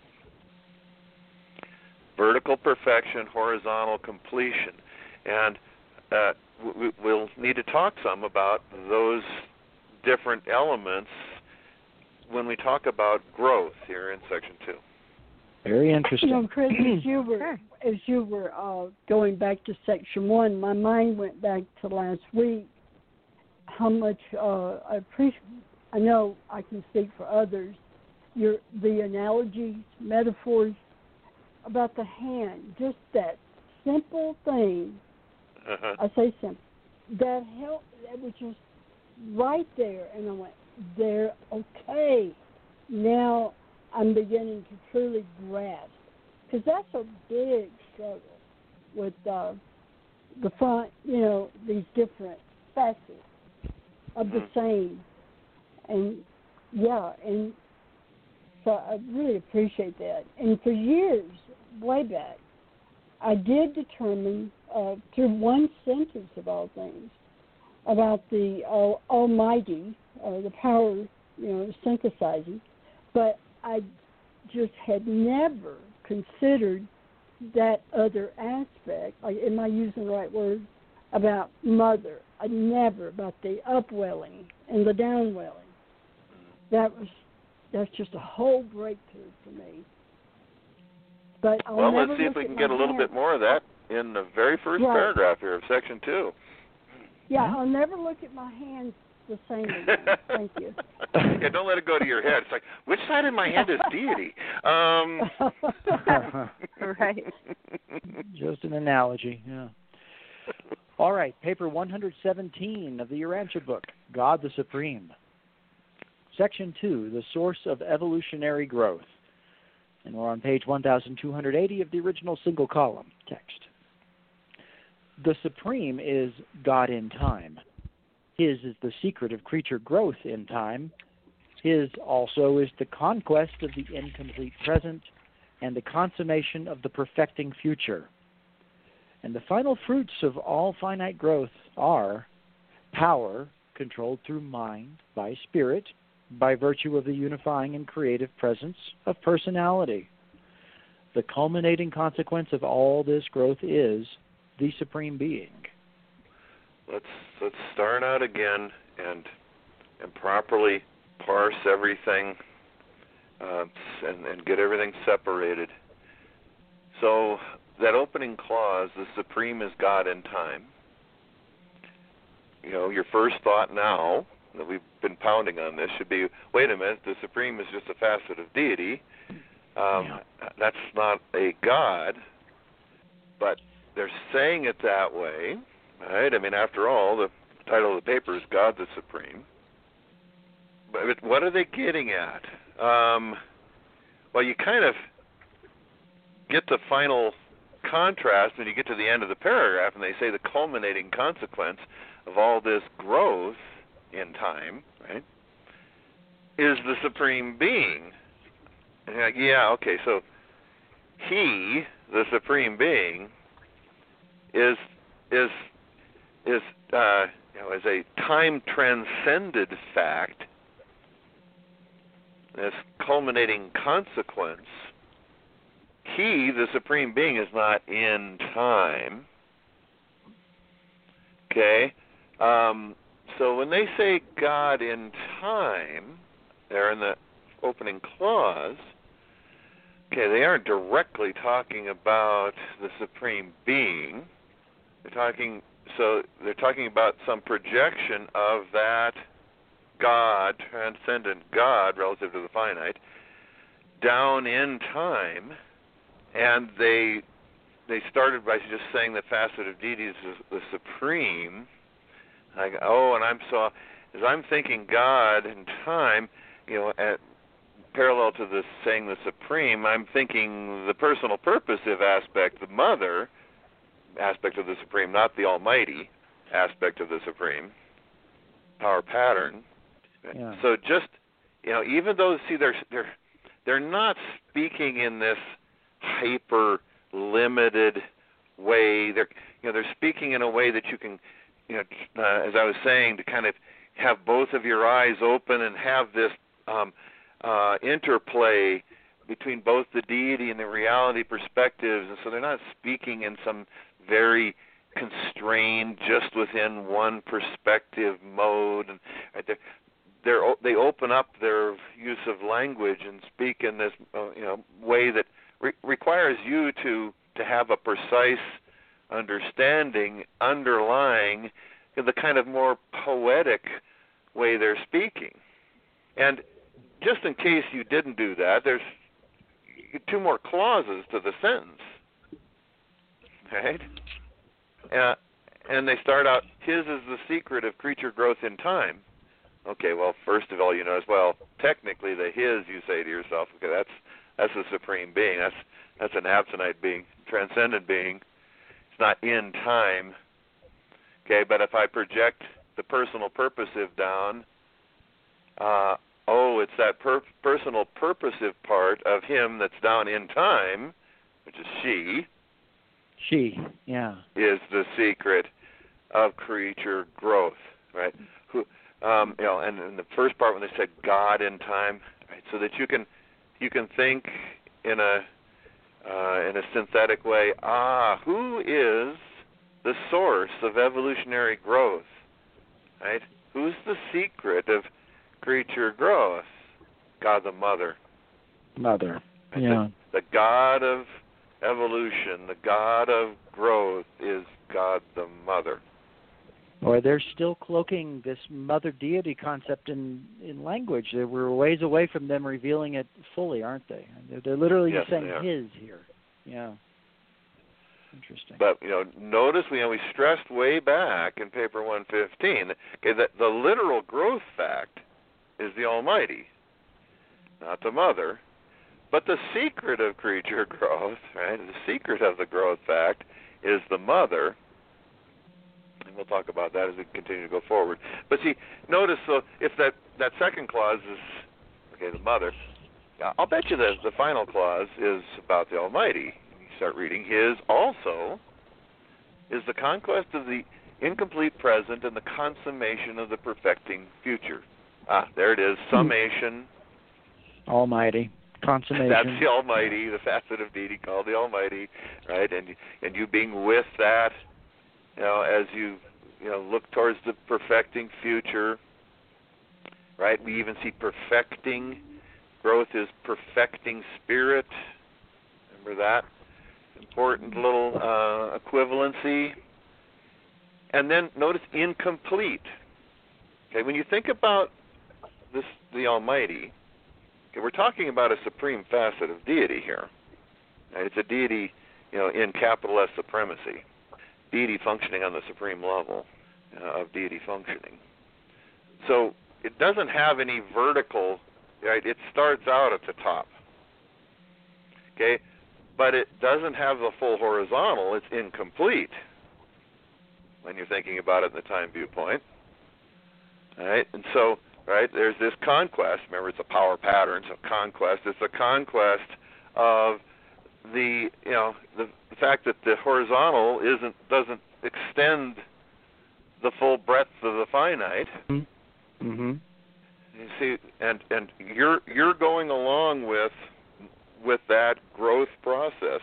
Vertical perfection, horizontal completion. And uh, we, we'll need to talk some about those different elements when we talk about growth here in section two. Very interesting. You know, Chris, as you were, as you were uh, going back to section one, my mind went back to last week, how much uh, I appreciate, I know I can speak for others, your the analogies, metaphors about the hand, just that simple thing, Uh-huh. I say simple, that helped, that was just right there, and I went, there, okay, now I'm beginning to truly grasp, because that's a big struggle with uh, the front, you know, these different facets of the same, and yeah, and so I really appreciate that. And for years, way back, I did determine uh, through one sentence of all things about the uh, Almighty, uh, the power, you know, synthesizing, but I just had never considered that other aspect. Like, am I using the right word? About mother. I never, about the upwelling and the downwelling. That was, that's just a whole breakthrough for me. But I'll well, never let's see if look we at can my get a little hand. bit more of that in the very first Right. paragraph here of section two. Yeah, I'll never look at my hands the same again. Thank you. Yeah, don't let it go to your head. It's like, which side of my hand is deity? Um, Right. Just an analogy, yeah. All right, paper one hundred seventeen of the Urantia book, God the Supreme. Section two, the source of evolutionary growth. And we're on page one thousand two hundred eighty of the original single column text. The Supreme is God in time. His is the secret of creature growth in time. His also is the conquest of the incomplete present and the consummation of the perfecting future. And the final fruits of all finite growth are power controlled through mind by spirit by virtue of the unifying and creative presence of personality. The culminating consequence of all this growth is the Supreme Being. let's let's start out again and and properly parse everything uh, and, and get everything separated. So that opening clause, the Supreme is God in time. You know, your first thought now that we've been pounding on this should be, wait a minute, the Supreme is just a facet of deity. Um, Yeah. That's not a God, but they're saying it that way, right? I mean, after all, the title of the paper is God the Supreme. But what are they getting at? Um, well, you kind of get the final contrast when you get to the end of the paragraph, and they say the culminating consequence of all this growth in time, right, is the Supreme Being. And you're like, yeah, okay, so he, the Supreme Being, is is is uh, you know, as a time transcended fact, this culminating consequence. He, the Supreme Being, is not in time. Okay? Um, so when they say God in time, they're in the opening clause, okay, they aren't directly talking about the Supreme Being. They're talking, so they're talking about some projection of that God, transcendent God, relative to the finite, down in time. And they they started by just saying the facet of deity is the Supreme. Like, oh, and I'm so as I'm thinking God in time, you know, at parallel to this saying the Supreme, I'm thinking the personal purposive aspect, the mother aspect of the Supreme, not the Almighty aspect of the Supreme power pattern. Yeah. So just, you know, even though see they're they're they're not speaking in this hyper limited way. They're you know they're speaking in a way that you can you know uh, as I was saying, to kind of have both of your eyes open and have this um, uh, interplay between both the deity and the reality perspectives. And so they're not speaking in some very constrained, just within one perspective mode. And right, they're, they're, they open up their use of language and speak in this uh, you know way that re- requires you to to have a precise understanding underlying the kind of more poetic way they're speaking. And just in case you didn't do that, there's two more clauses to the sentence, right? Uh, and they start out, his is the secret of creature growth in time. Okay, well, first of all, you notice, well, technically the his, you say to yourself, okay, that's that's the supreme being. That's that's an absentite being, transcendent being. It's not in time. Okay, but if I project the personal purposive down, uh, oh, it's that per- personal purposive part of him that's down in time, which is she. She, yeah. Is the secret of creature growth, right? Who, um, you know, and in the first part when they said God in time, right, so that you can you can think in a uh, in a synthetic way. Ah, who is the source of evolutionary growth, right? Who's the secret of creature growth? God the Mother. Mother, right? yeah. The, the God of evolution, the God of growth is God the Mother. Or they're still cloaking this mother deity concept in, in language. They We're ways away from them revealing it fully, aren't they? They're, they're literally yes, just saying they his here. Yeah. Interesting. But, you know, notice we, you know, we stressed way back in paper one fifteen, okay, that the literal growth fact is the Almighty, not the Mother. But the secret of creature growth, right, the secret of the growth fact is the Mother. And we'll talk about that as we continue to go forward. But see, notice, so if that, that second clause is, okay, the Mother, I'll bet you that the final clause is about the Almighty. Start reading. His also is the conquest of the incomplete present and the consummation of the perfecting future. Ah, there it is. Summation. Almighty. Consummation. That's the Almighty, the facet of deity called the Almighty, right? And and you being with that, you know, as you you know look towards the perfecting future, right? We even see perfecting. Growth is perfecting spirit. Remember that? Important little uh, equivalency. And then notice incomplete. Okay, when you think about this, the Almighty, okay, we're talking about a supreme facet of deity here. Right? It's a deity, you know, in capital S supremacy. Deity functioning on the supreme level uh, of deity functioning. So it doesn't have any vertical, right? It starts out at the top. Okay? But it doesn't have the full horizontal. It's incomplete when you're thinking about it in the time viewpoint. All right? And so, right, there's this conquest. Remember, it's a power pattern, so conquest. It's a conquest of the, you know, the, the fact that the horizontal isn't doesn't extend the full breadth of the finite. Mm-hmm. You see, and and you're you're going along with. with that growth process.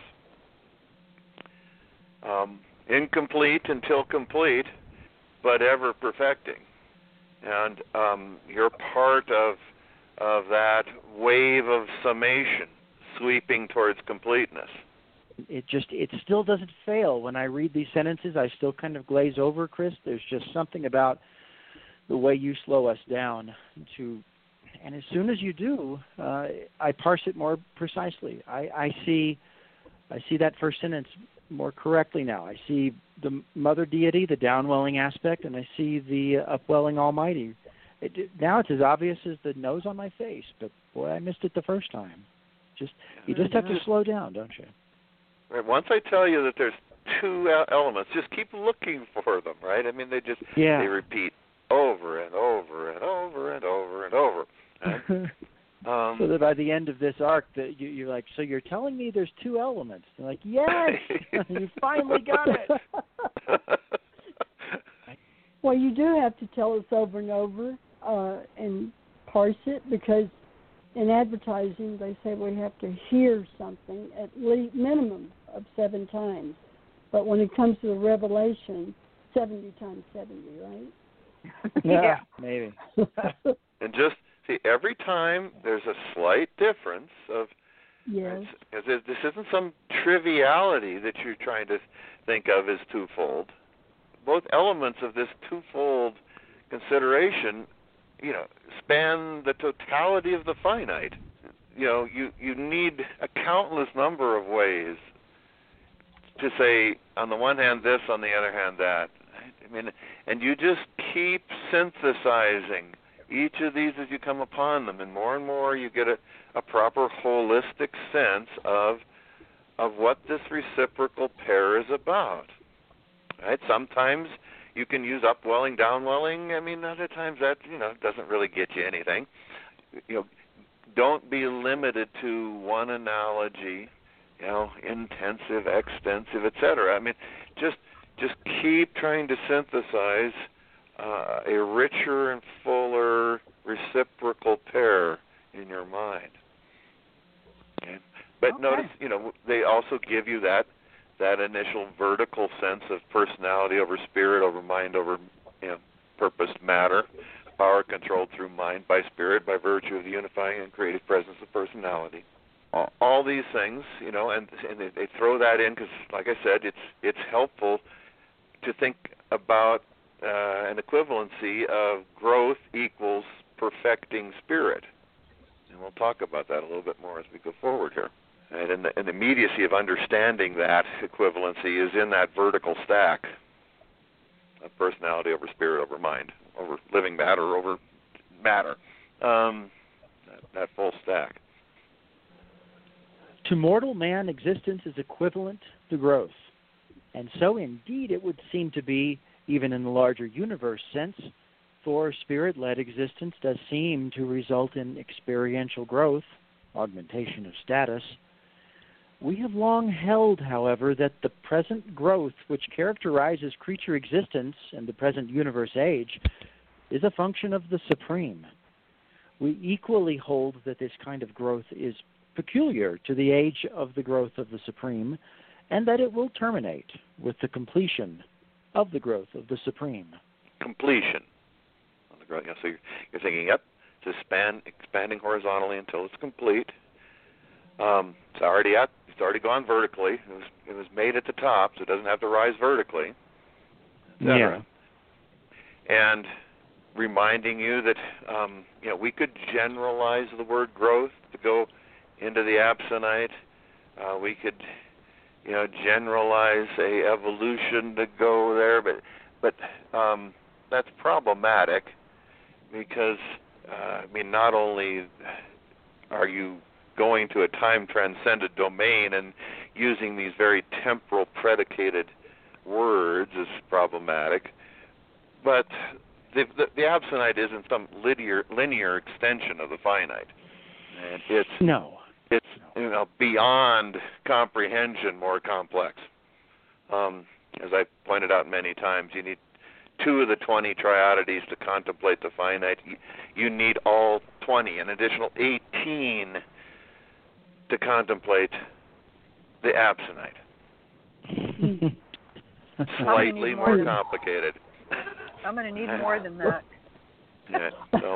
Um, incomplete until complete, but ever perfecting. And um, you're part of of that wave of summation sweeping towards completeness. It just, it still doesn't fail. When I read these sentences, I still kind of glaze over, Chris. There's just something about the way you slow us down to... And as soon as you do, uh, I parse it more precisely. I, I see, I see that first sentence more correctly now. I see the mother deity, the downwelling aspect, and I see the upwelling Almighty. It, now it's as obvious as the nose on my face. But boy, I missed it the first time. Just you just have to slow down, don't you? Right. Once I tell you that there's two elements, just keep looking for them. Right. I mean, they just yeah. they repeat over and over and over and over and over. Right? Um, so that by the end of this arc, that you, you're like, so you're telling me there's two elements? They're like, yes, you finally got it. Well, you do have to tell us over and over uh, and parse it, because in advertising they say we have to hear something at least minimum of seven times. But when it comes to the revelation, seventy times seventy, right? Yeah, maybe. And just see, every time there's a slight difference of, yes. This isn't some triviality that you're trying to think of as twofold. Both elements of this twofold consideration, you know, span the totality of the finite. You know, you, you need a countless number of ways to say, on the one hand this, on the other hand that. I mean, and you just keep synthesizing each of these as you come upon them, and more and more you get a, a proper holistic sense of of what this reciprocal pair is about. Right? Sometimes you can use upwelling, downwelling. I mean, other times that, you know, doesn't really get you anything. You know, don't be limited to one analogy, you know, intensive, extensive, et cetera. I mean, just just keep trying to synthesize uh, a richer and fuller reciprocal pair in your mind. Okay? But Okay. notice, you know, they also give you that that initial vertical sense of personality over spirit, over mind, over, you know, purposed matter, power controlled through mind by spirit by virtue of the unifying and creative presence of personality. All, all these things, you know, and, and they, they throw that in because, like I said, it's it's helpful to think about uh, an equivalency of growth equals perfecting spirit. And we'll talk about that a little bit more as we go forward here. And in the, in the immediacy of understanding that equivalency is in that vertical stack of personality over spirit over mind, over living matter over matter, um, that, that full stack. To mortal man, existence is equivalent to growth. And so indeed it would seem to be, even in the larger universe sense, for spirit-led existence does seem to result in experiential growth, augmentation of status. We have long held, however, that the present growth which characterizes creature existence in the present universe age is a function of the supreme. We equally hold that this kind of growth is peculiar to the age of the growth of the supreme, and that it will terminate with the completion of the growth of the supreme. Completion. On the growth, you know, so you're, you're thinking, yep, it's span, expanding horizontally until it's complete. Um, it's already at, it's already gone vertically. It was, it was made at the top, so it doesn't have to rise vertically. Yeah. And reminding you that, um, you know, we could generalize the word growth to go into the absonite. Uh, we could, you know, generalize a evolution to go there, but but um, that's problematic because, uh, I mean, not only are you going to a time-transcended domain and using these very temporal predicated words is problematic, but the, the, the absonite isn't some linear, linear extension of the finite. And it's No. It's, you know, beyond comprehension, more complex. Um, as I pointed out many times, you need two of the twenty triodities to contemplate the finite. You, you need all twenty, an additional eighteen to contemplate the absonite. Slightly more than, complicated. I'm going to need more than that. Yeah,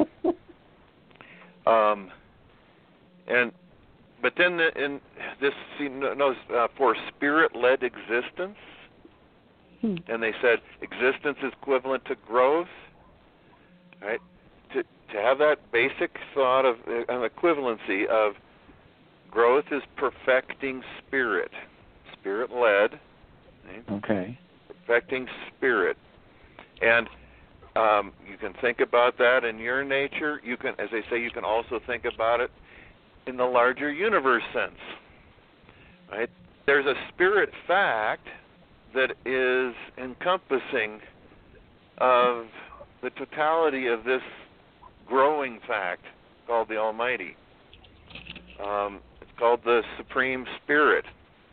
so, um, and but then the, in this, see, no, uh, for spirit-led existence, hmm. and they said existence is equivalent to growth, right? To to have that basic thought of uh, an equivalency of growth is perfecting spirit, spirit-led. Right? Okay. Perfecting spirit, and um, you can think about that in your nature. You can, as they say, you can also think about it in the larger universe sense, right? There's a spirit fact that is encompassing of the totality of this growing fact called the Almighty. Um, it's called the Supreme Spirit.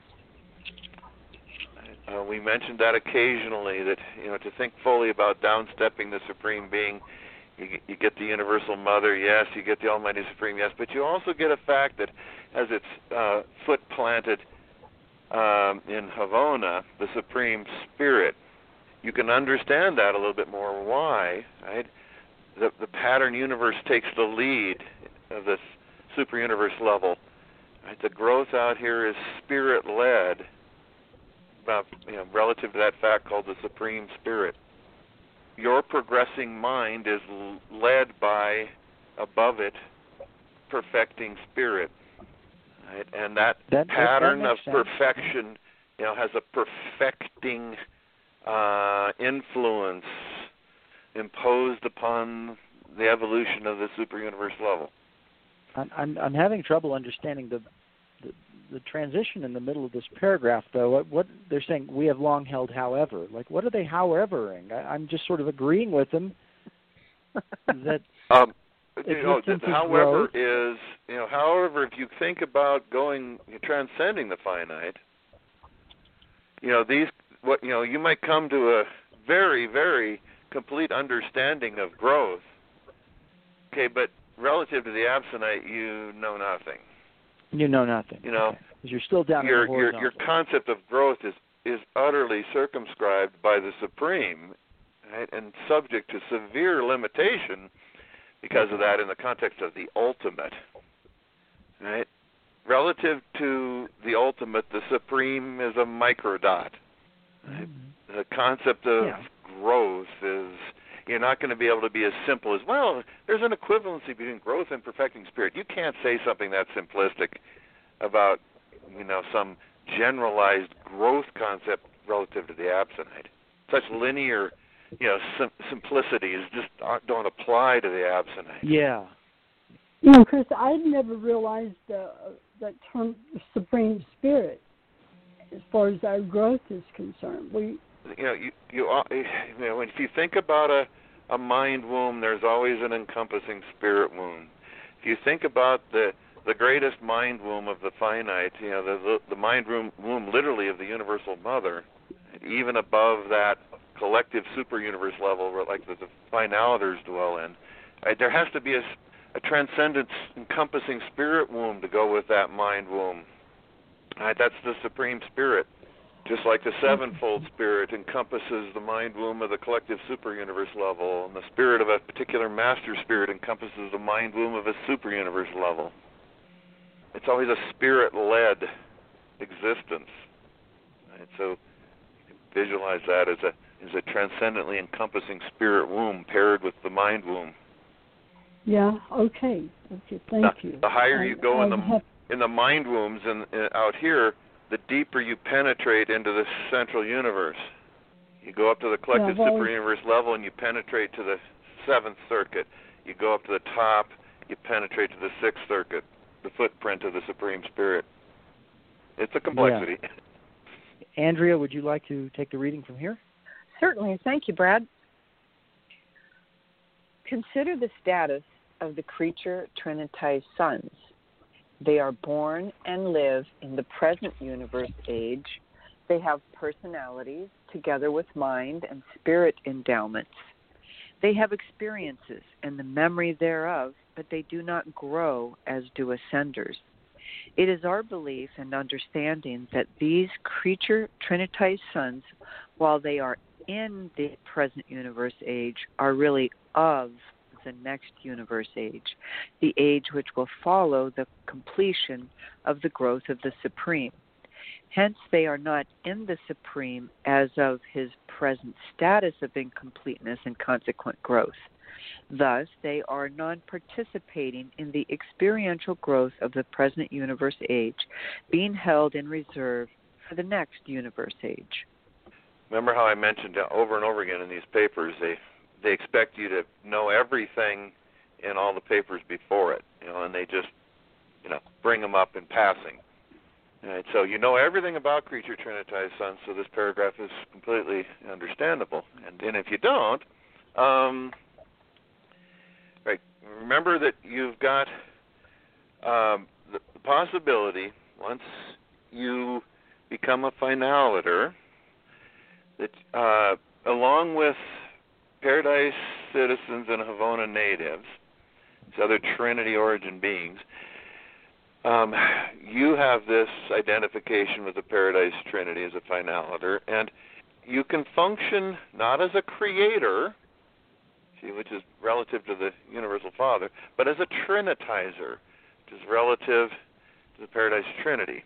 Uh, we mentioned that occasionally, that, you know, to think fully about downstepping the Supreme Being, you, you get the Universal Mother, yes, you get the Almighty Supreme, yes, but you also get a fact that as its uh, foot planted um, in Havona, the Supreme Spirit, you can understand that a little bit more. Why? Right? The, the pattern universe takes the lead of this super universe level. Right? The growth out here is spirit-led, about, you know, relative to that fact called the Supreme Spirit. Your progressing mind is l- led by, above it, perfecting spirit. Right? And that, that pattern that of sense. perfection, you know, has a perfecting uh, influence imposed upon the evolution of the super universe level. I'm, I'm, I'm having trouble understanding the, the the transition in the middle of this paragraph, though. What, what they're saying, we have long held, however. Like, what are they howevering? I, I'm just sort of agreeing with them that. Um, you know, existence is however growth. is, you know, however, if you think about going, transcending the finite, you know, these, what, you know, you might come to a very, very complete understanding of growth. Okay, but relative to the absentite, you know nothing. You know nothing. You know, okay. You're still down your in the your horizontal. your concept of growth is is utterly circumscribed by the Supreme, right, and subject to severe limitation because of that in the context of the ultimate. Right, relative to the ultimate, the Supreme is a microdot. Right? Mm-hmm. The concept of yeah. growth is, you're not going to be able to be as simple as, well, there's an equivalency between growth and perfecting spirit. You can't say something that simplistic about, you know, some generalized growth concept relative to the absentite. Such linear, you know, sim- simplicities just don't apply to the absentite. Yeah. You know, Chris, I'd never realized uh, that term Supreme Spirit as far as our growth is concerned. We You know, you, you, you know, if you think about a, a mind womb, there's always an encompassing spirit womb. If you think about the the greatest mind womb of the finite, you know, the the, the mind womb, womb literally of the Universal Mother, even above that collective super universe level where, like, the, the finaliters dwell in, right, there has to be a, a transcendent encompassing spirit womb to go with that mind womb. Right, that's the Supreme Spirit. Just like the sevenfold spirit encompasses the mind womb of the collective super universe level, and the spirit of a particular master spirit encompasses the mind womb of a super universe level. It's always a spirit-led existence. Right? So you can visualize that as a as a transcendently encompassing spirit womb paired with the mind womb. Yeah. Okay. Okay. Thank now, you. The higher you go I, in the have... in the mind wombs and uh, out here, the deeper you penetrate into the central universe. You go up to the collective yeah, well, super universe level and you penetrate to the seventh circuit. You go up to the top, you penetrate to the sixth circuit, the footprint of the Supreme Spirit. It's a complexity. Yeah. Andrea, would you like to take the reading from here? Certainly. Thank you, Brad. Consider the status of the creature trinitized sons. They are born and live in the present universe age. They have personalities together with mind and spirit endowments. They have experiences and the memory thereof, but they do not grow as do ascenders. It is our belief and understanding that these creature trinitized sons, while they are in the present universe age, are really of the next universe age, the age which will follow the completion of the growth of the Supreme. Hence, they are not in the Supreme as of his present status of incompleteness and consequent growth. Thus, they are non-participating in the experiential growth of the present universe age, being held in reserve for the next universe age. Remember how I mentioned over and over again in these papers, they they expect you to know everything in all the papers before it, you know, and they just, you know, bring them up in passing. Right, so you know everything about creature trinitized sons, so this paragraph is completely understandable. And, and if you don't, um, right, remember that you've got um, the, the possibility, once you become a finaliter, that uh, along with Paradise citizens and Havona natives, these other Trinity origin beings, um, you have this identification with the Paradise Trinity as a finaliter, and you can function not as a creator, see, which is relative to the Universal Father, but as a trinitizer, which is relative to the Paradise Trinity.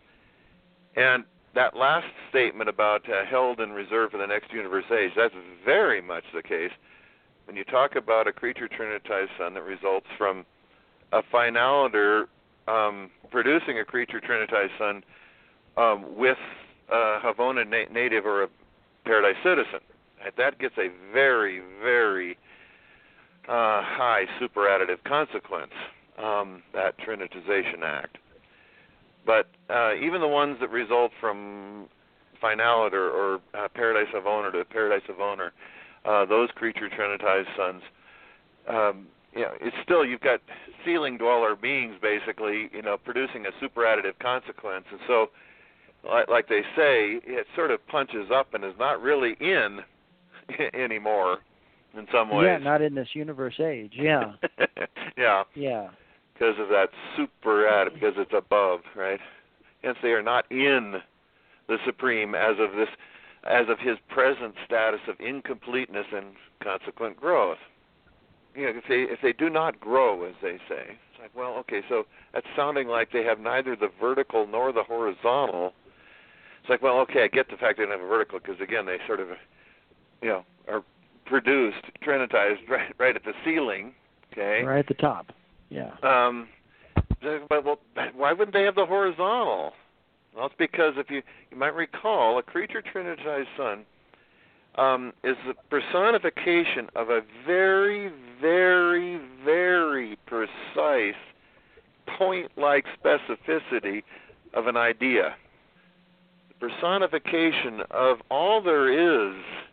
And that last statement about uh, held in reserve for the next universe age, that's very much the case when you talk about a creature trinitized son that results from a finaliter um, producing a creature trinitized son um, with a Havona na- native or a Paradise citizen. And that gets a very, very uh, high superadditive consequence, um, that trinitization act. But uh, even the ones that result from finaliter or uh, Paradise of Owner to Paradise of Owner, uh, those creature trinitized sons, um, you know, it's still, you've got ceiling dweller beings basically, you know, producing a superadditive consequence. And so, like, like they say, it sort of punches up and is not really in anymore in some ways. Yeah, not in this universe age. Yeah. yeah. Yeah. Because of that superadditive, because it's above, right? Hence, they are not in the Supreme as of this, as of his present status of incompleteness and consequent growth. You know, if they if they do not grow, as they say, it's like, well, okay, so that's sounding like they have neither the vertical nor the horizontal. It's like, well, okay, I get the fact they don't have a vertical because again, they sort of, you know, are produced, trinitized right, right at the ceiling, okay, right at the top. Yeah. Um, but well, why wouldn't they have the horizontal? Well, it's because if you you might recall, a creature trinitized son um, is the personification of a very, very, very precise point-like specificity of an idea. The personification of all there is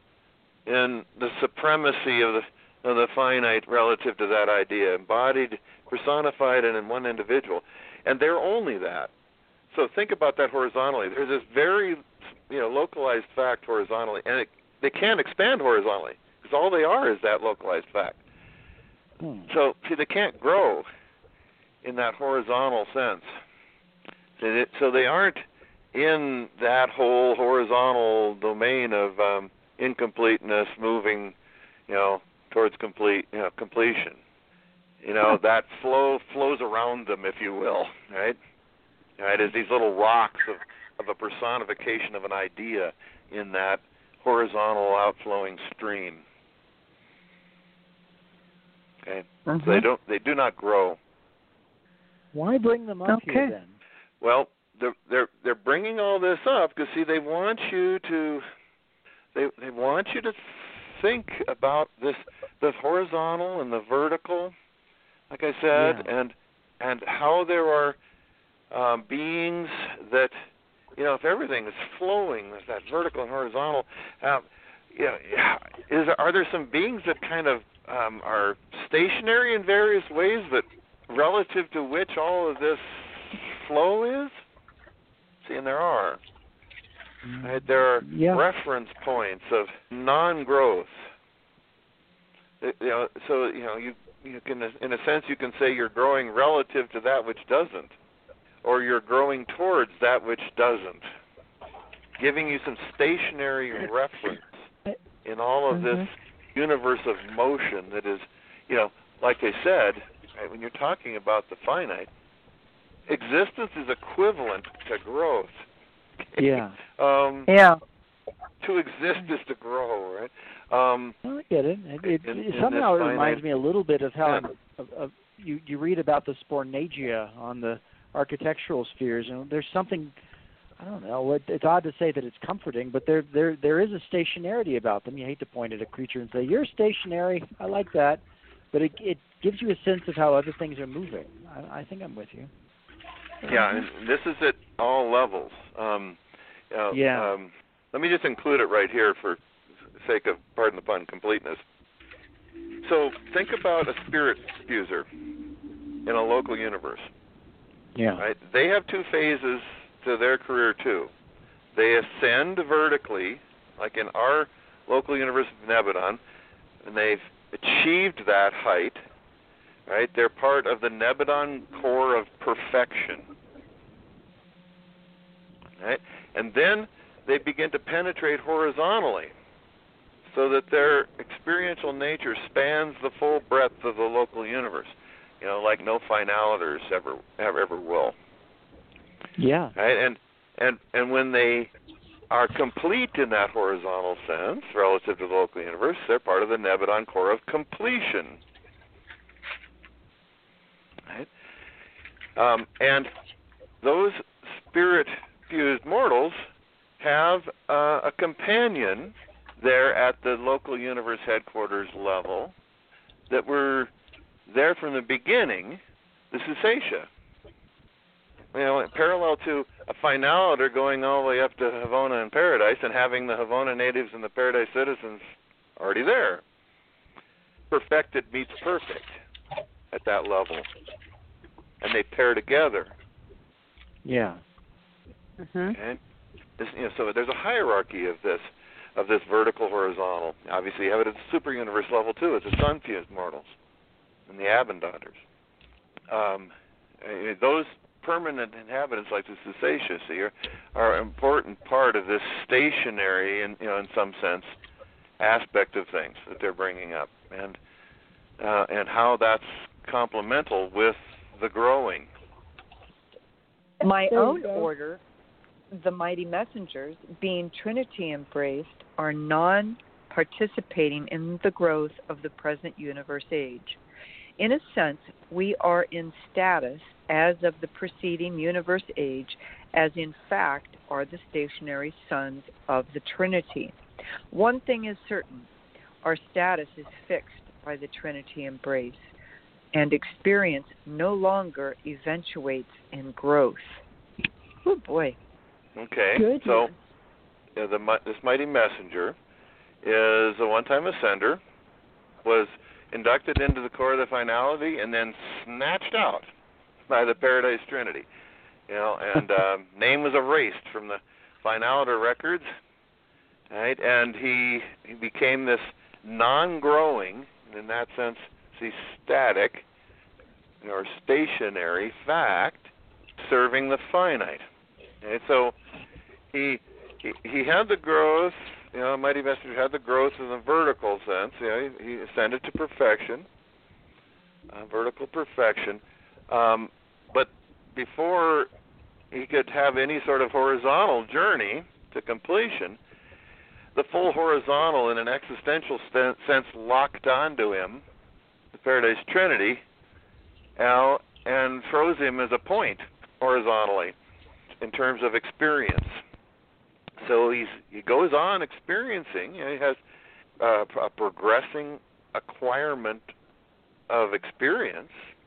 in the supremacy of the of the finite relative to that idea, embodied, personified, and in one individual. And they're only that. So think about that horizontally. There's this very, you know, localized fact horizontally, and it, they can't expand horizontally because all they are is that localized fact. Hmm. So, see, they can't grow in that horizontal sense. So they aren't in that whole horizontal domain of um, incompleteness moving, you know, towards complete, you know, completion. You know, that flow flows around them, if you will, right? Right, as these little rocks of, of a personification of an idea in that horizontal outflowing stream. Okay, uh-huh. So they don't, they do not grow. Why bring them up okay. here then? Well, they're they're they're bringing all this up because see, they want you to, they they want you to think about this, the horizontal and the vertical, like I said, yeah. and and how there are um, beings that, you know, if everything is flowing, there's that vertical and horizontal. Um, you know, is are there some beings that kind of um, are stationary in various ways, but relative to which all of this flow is? See, and there are. Right? There are yeah. reference points of non-growth. You know, so you know you you can, in a sense, you can say you're growing relative to that which doesn't, or you're growing towards that which doesn't, giving you some stationary reference in all of mm-hmm. this universe of motion that is, you know, like they said, right, when you're talking about the finite, existence is equivalent to growth. Yeah. um, yeah. To exist is to grow, right? Um, well, I get it. It, it, in, it in somehow it finite, reminds me a little bit of how yeah. I'm, of, of, you you read about the spornagia on the architectural spheres, and there's something, I don't know. It, it's odd to say that it's comforting, but there there there is a stationarity about them. You hate to point at a creature and say you're stationary. I like that, but it it gives you a sense of how other things are moving. I, I think I'm with you. Yeah, and this is at all levels. Um, uh, yeah. Um, let me just include it right here for the sake of, pardon the pun, completeness. So think about a spirit spuser in a local universe. Yeah. Right? They have two phases to their career too. They ascend vertically, like in our local University of Nebadon, and they've achieved that height. Right? They're part of the Nebadon core of perfection. Right? And then they begin to penetrate horizontally, so that their experiential nature spans the full breadth of the local universe. You know, like no finaliters ever ever, ever will. Yeah. Right? And and and when they are complete in that horizontal sense relative to the local universe, they're part of the Nebadon core of completion. Right? Um, and those spirit-fused mortals have uh, a companion there at the local universe headquarters level that were there from the beginning, the Susatia. You know, parallel to a finaliter going all the way up to Havona and Paradise and having the Havona natives and the Paradise citizens already there. Perfected meets perfect at that level. And they pair together. Yeah. Mm-hmm. Okay? This, you know, so there's a hierarchy of this of this vertical horizontal. Obviously, you have it at the super universe level too. It's the sun-fused mortals and the Abendonders. Um, those permanent inhabitants, like the Susatia, see, are, are an important part of this stationary, in, you know, in some sense, aspect of things that they're bringing up, and uh, and how that's complemental with the growing. My There you own go. order, the Mighty Messengers, being Trinity embraced, are non-participating in the growth of the present universe age. In a sense, we are in status as of the preceding universe age, as in fact are the stationary sons of the Trinity. One thing is certain, our status is fixed by the Trinity embrace, and experience no longer eventuates in growth. Oh boy. Okay, Good. so you know, the, this Mighty Messenger is a one-time ascender, was inducted into the core of the finality, and then snatched out by the Paradise Trinity. You know, and um, name was erased from the finaliter records, right? And he he became this non-growing, in that sense, see, static or stationary fact, serving the finite. And so he, he he had the growth, you know, Mighty Messenger had the growth in the vertical sense. You know, he, he ascended to perfection, uh, vertical perfection. Um, but before he could have any sort of horizontal journey to completion, the full horizontal, in an existential st- sense, locked onto him, the Paradise Trinity, uh, and froze him as a point horizontally in terms of experience. So he's he goes on experiencing. You know, he has uh, a progressing acquirement of experience,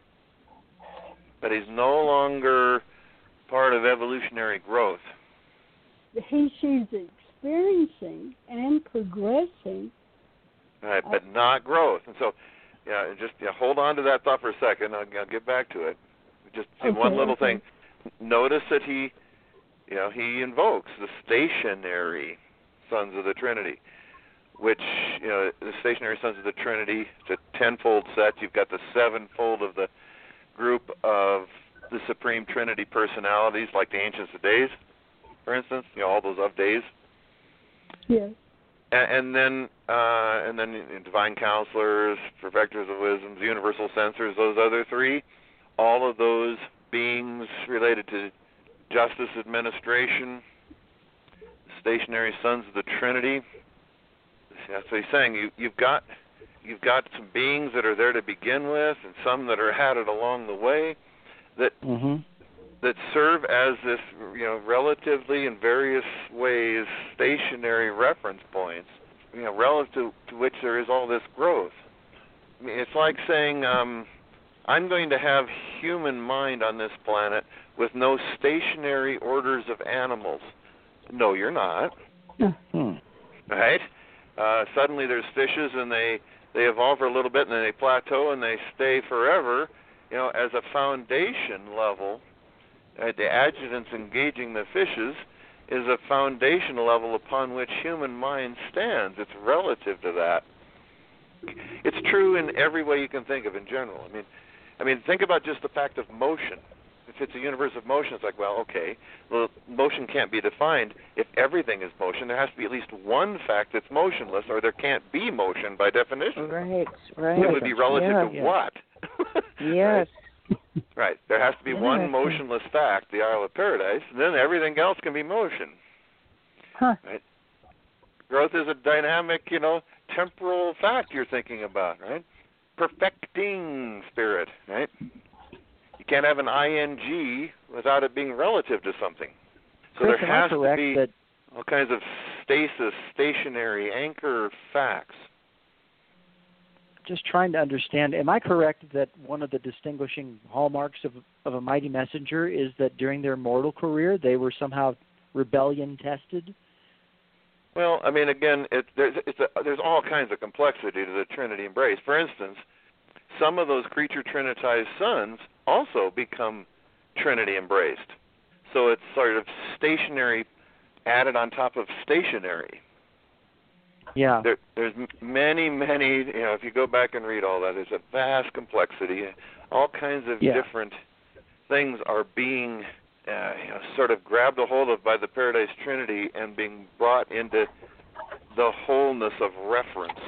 but he's no longer part of evolutionary growth. He, she's experiencing and progressing. Right, but not growth. And so, yeah, just yeah, hold on to that thought for a second. I'll, I'll get back to it. Just see Okay, one little okay. thing. Notice that he, you know, he invokes the stationary sons of the Trinity, which, you know, the stationary sons of the Trinity, it's a tenfold set. You've got the sevenfold of the group of the Supreme Trinity personalities, like the Ancients of Days, for instance. You know, all those of days. Yes. And, and then, uh, and then divine counselors, perfecters of wisdoms, universal censors. Those other three, all of those beings related to justice administration, stationary sons of the Trinity. That's what he's saying. You, you've got, you've got some beings that are there to begin with, and some that are added along the way, that Mm-hmm. that serve as this, you know, relatively in various ways stationary reference points, you know, relative to, to which there is all this growth. I mean, it's like saying, um, I'm going to have human mind on this planet with no stationary orders of animals. No, you're not. Hmm. Right? Uh, suddenly there's fishes, and they, they evolve for a little bit, and then they plateau, and they stay forever. You know, as a foundation level, Right? The adjutants engaging the fishes is a foundational level upon which human mind stands. It's relative to that. It's true in every way you can think of in general. I mean, I mean, think about just the fact of motion. If it's a universe of motion, it's like, well, okay, well, motion can't be defined. If everything is motion, there has to be at least one fact that's motionless, or there can't be motion by definition. Right, right. It would be relative yeah, to yeah. what? Yes. Right? Right. There has to be one motionless fact, the Isle of Paradise, and then everything else can be motion. Huh. Right? Growth is a dynamic, you know, temporal fact you're thinking about, right? Perfecting spirit, right? You can't have an ing without it being relative to something. So Chris, there am I has to correct be that all kinds of stasis, stationary, anchor facts. just trying to understand, am I correct that one of the distinguishing hallmarks of, of a mighty messenger is that during their mortal career they were somehow rebellion tested? Well, I mean, again, it, there's, it's a, there's all kinds of complexity to the Trinity embrace. For instance, some of those creature trinitized sons also become Trinity embraced. So it's sort of stationary added on top of stationary. Yeah. There, there's many, many, you know, if you go back and read all that, there's a vast complexity. All kinds of yeah. different things are being uh, you know, sort of grabbed a hold of by the Paradise Trinity and being brought into the wholeness of reference.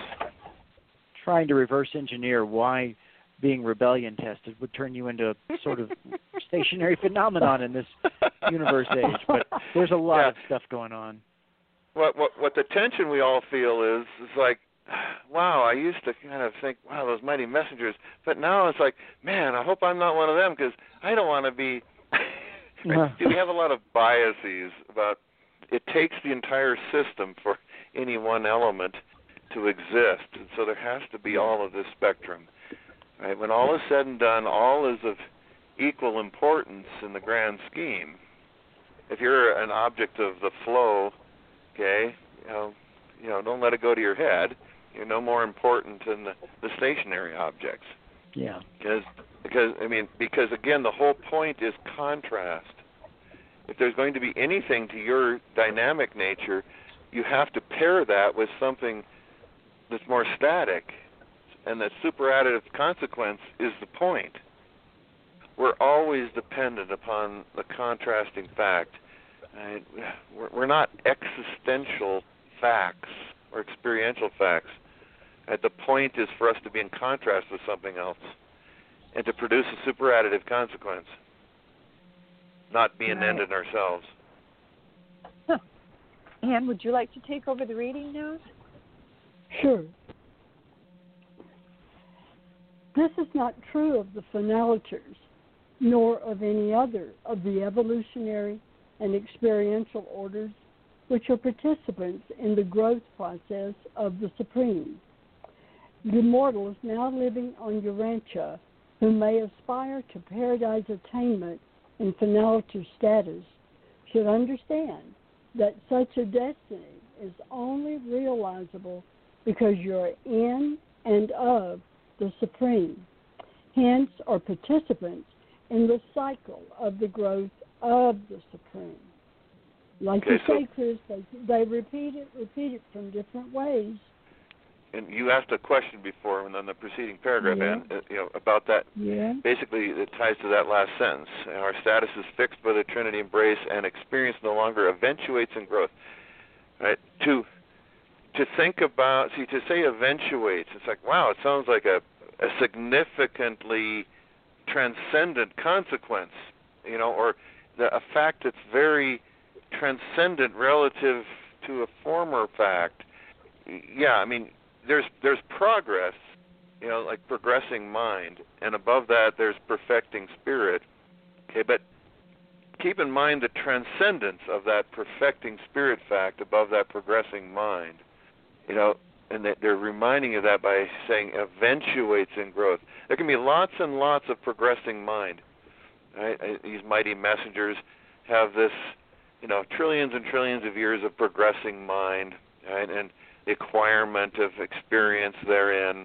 Trying to reverse engineer why being rebellion tested would turn you into a sort of stationary phenomenon in this universe age. But there's a lot yeah. of stuff going on. What, what what the tension we all feel is, is like, wow, I used to kind of think, wow, those mighty messengers. But now it's like, man, I hope I'm not one of them because I don't want to be. Right? We have a lot of biases about it takes the entire system for any one element to exist. And so there has to be all of this spectrum. Right? When all is said and done, all is of equal importance in the grand scheme. If you're an object of the flow, okay, you know, you know, don't let it go to your head. You're no more important than the, the stationary objects. Yeah. Because, because I mean, because again, the whole point is contrast. If there's going to be anything to your dynamic nature, you have to pair that with something that's more static, and the superadditive consequence is the point. We're always dependent upon the contrasting fact. Right? We're not existential facts or experiential facts. Right? The point is for us to be in contrast with something else and to produce a superadditive consequence, not be an right. end in ourselves. Huh. Anne, would you like to take over the reading now? Sure. This is not true of the phenalators, nor of any other of the evolutionary and experiential orders which are participants in the growth process of the Supreme. The mortals now living on Urantia, who may aspire to paradise attainment in phenalator status, should understand that such a destiny is only realizable because you are in and of the Supreme, hence are participants in the cycle of the growth of the Supreme. Like okay, you so, say, Chris, they, they repeat it, repeat it from different ways. And you asked a question before in the preceding paragraph, yeah. and uh, you know about that. Yeah. Basically, it ties to that last sentence. Our status is fixed by the Trinity embrace, and experience no longer eventuates in growth. Right? To to think about, see, to say eventuates, it's like, wow, it sounds like a, a significantly transcendent consequence, you know, or the, a fact that's very transcendent relative to a former fact. Yeah, I mean, there's there's progress, you know, like progressing mind, and above that there's perfecting spirit. Okay, but keep in mind the transcendence of that perfecting spirit fact above that progressing mind. You know, and they're reminding you of that by saying eventuates in growth. There can be lots and lots of progressing mind. Right? These mighty messengers have this, you know, trillions and trillions of years of progressing mind, right? And the acquirement of experience therein.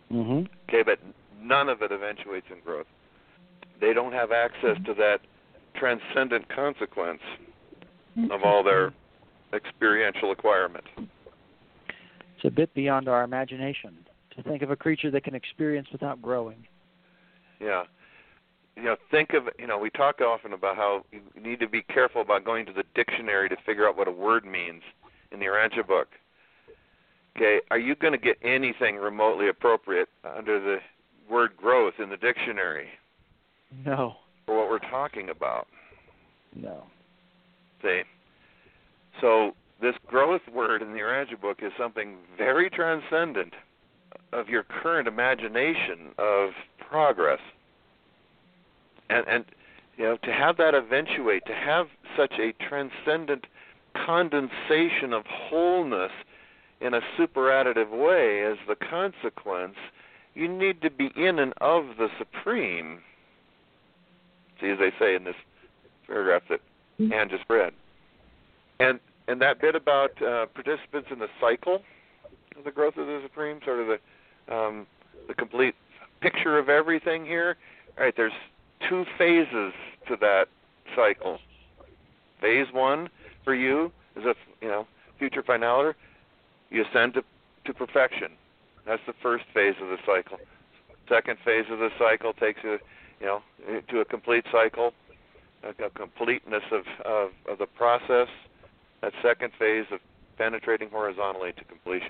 Mm-hmm. Okay, but none of it eventuates in growth. They don't have access to that transcendent consequence of all their experiential acquirement. It's a bit beyond our imagination to think of a creature that can experience without growing. Yeah. You know, think of, you know, we talk often about how you need to be careful about going to the dictionary to figure out what a word means in the Urantia book. Okay, are you going to get anything remotely appropriate under the word growth in the dictionary? No. For what we're talking about? No. See? So this growth word in the Urantia book is something very transcendent of your current imagination of progress. And, and you know, to have that eventuate, to have such a transcendent condensation of wholeness in a superadditive way as the consequence, you need to be in and of the Supreme. See, as they say in this paragraph that Ann just read. And and that bit about uh, participants in the cycle of the growth of the Supreme, sort of the um, the complete picture of everything here. All right, there's two phases to that cycle. Phase one for you is a you know future finaliter. You ascend to, to perfection. That's the first phase of the cycle. Second phase of the cycle takes you, you know, to a complete cycle, a, a completeness of, of, of the process. That second phase of penetrating horizontally to completion.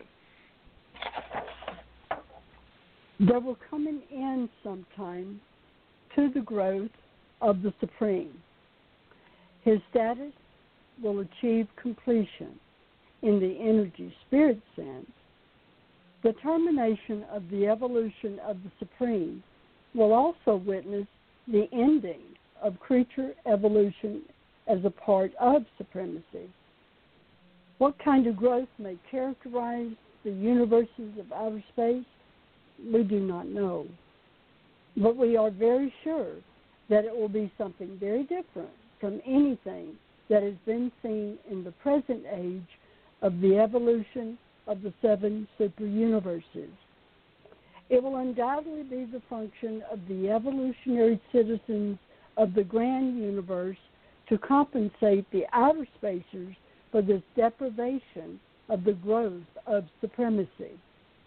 There will come an end sometime to the growth of the Supreme. His status will achieve completion in the energy spirit sense. The termination of the evolution of the Supreme will also witness the ending of creature evolution as a part of supremacy. What kind of growth may characterize the universes of outer space? We do not know. But we are very sure that it will be something very different from anything that has been seen in the present age of the evolution of the seven super universes. It will undoubtedly be the function of the evolutionary citizens of the grand universe to compensate the outer spacers for this deprivation of the growth of supremacy.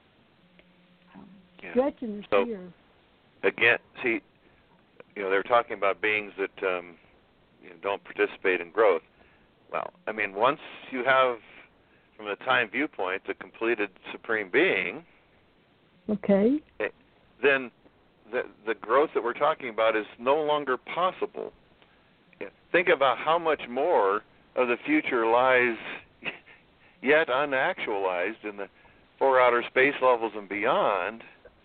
Yeah. Gretchen is so, here. Again, see, you know, they're talking about beings that um, you know, don't participate in growth. Well, I mean, once you have, from the time viewpoint, the completed supreme being, okay, then the the growth that we're talking about is no longer possible. Think about how much more of the future lies yet unactualized in the four outer space levels and beyond.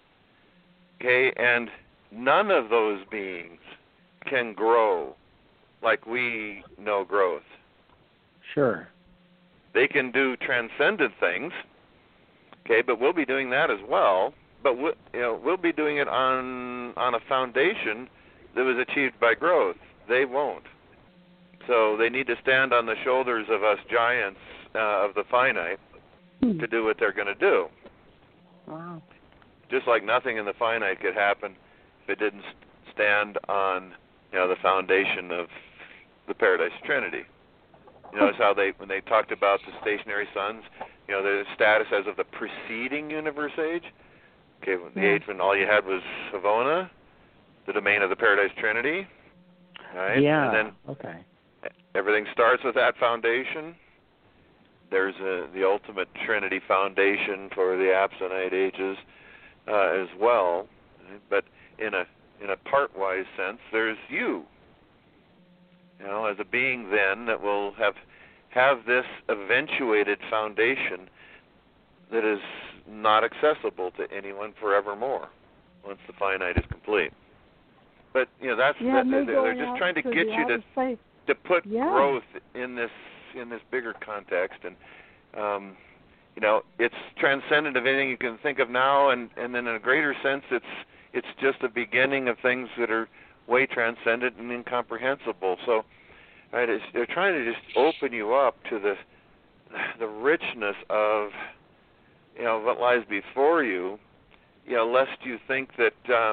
Okay, and none of those beings can grow like we know growth. Sure. They can do transcendent things, okay, but we'll be doing that as well. But we'll, you know, we'll be doing it on on a foundation that was achieved by growth. They won't. So they need to stand on the shoulders of us giants uh, of the finite hmm. to do what they're going to do. Wow. Just like nothing in the finite could happen if it didn't stand on, you know, the foundation of the Paradise Trinity. You notice how they, when they talked about the stationary suns, you know, their status as of the preceding universe age. Okay, the yeah. age when all you had was Havona, the domain of the Paradise Trinity. Right? Yeah. And then okay. everything starts with that foundation. There's a, the ultimate Trinity foundation for the Absonite ages uh, as well. But in a in a part-wise sense, there's you. You know, as a being then that will have have this eventuated foundation that is not accessible to anyone forevermore once the finite is complete. But you know, that's yeah, that, they're, they're just trying to to get you to space. to put yeah. growth in this in this bigger context, and um, you know, it's transcendent of anything you can think of now, and and then in a greater sense, it's it's just the beginning of things that are way transcendent and incomprehensible. So, right, it's, they're trying to just open you up to the the richness of, you know, what lies before you, you know, lest you think that um,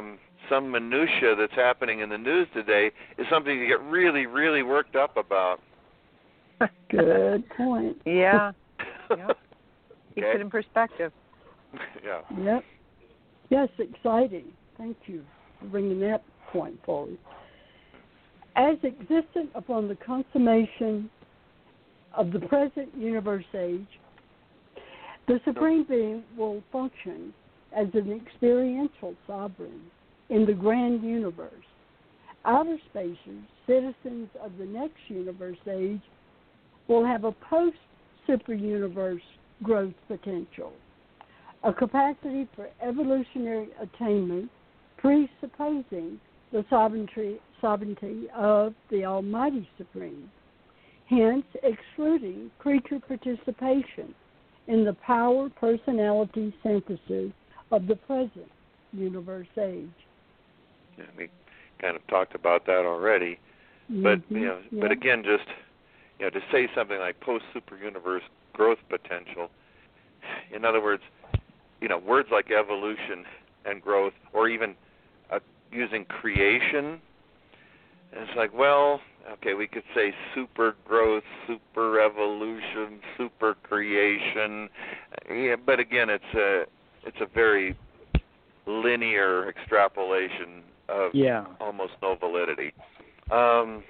some minutia that's happening in the news today is something to get really, really worked up about. Good point. Yeah. Yep. Keeps Okay. it in perspective. Yeah. Yep. Yes, exciting. Thank you for bringing that point forward. As existent upon the consummation of the present universe age, the Supreme Being will function as an experiential sovereign in the grand universe. Outer spacers, citizens of the next universe age, will have a post-super-universe growth potential, a capacity for evolutionary attainment presupposing the sovereignty, sovereignty of the Almighty Supreme, hence excluding creature participation in the power personality synthesis of the present universe age. Yeah, we kind of talked about that already, but Mm-hmm. you know, yeah. but again, just you know, to say something like post-super universe growth potential. In other words, you know, words like evolution and growth, or even uh, using creation. And it's like, well, okay, we could say super growth, super evolution, super creation. Yeah, but again, it's a it's a very linear extrapolation of Yeah. almost no validity. Um,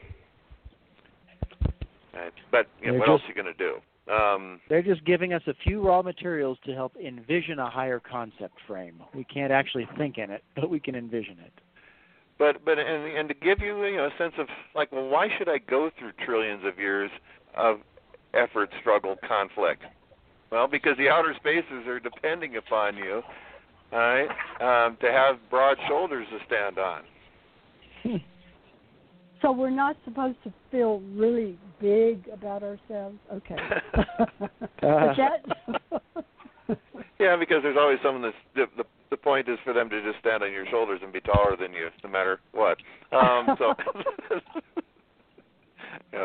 right, but you know, They're what else just- are you going to do? Um, They're just giving us a few raw materials to help envision a higher concept frame. We can't actually think in it, but we can envision it. But but and and to give you you know a sense of like, well, why should I go through trillions of years of effort, struggle, conflict? Well, because the outer spaces are depending upon you, all right, um, to have broad shoulders to stand on. So we're not supposed to feel really big about ourselves? Okay. But that- Yeah, because there's always someone that's the, the the point is for them to just stand on your shoulders and be taller than you, no matter what. Um, so, yeah.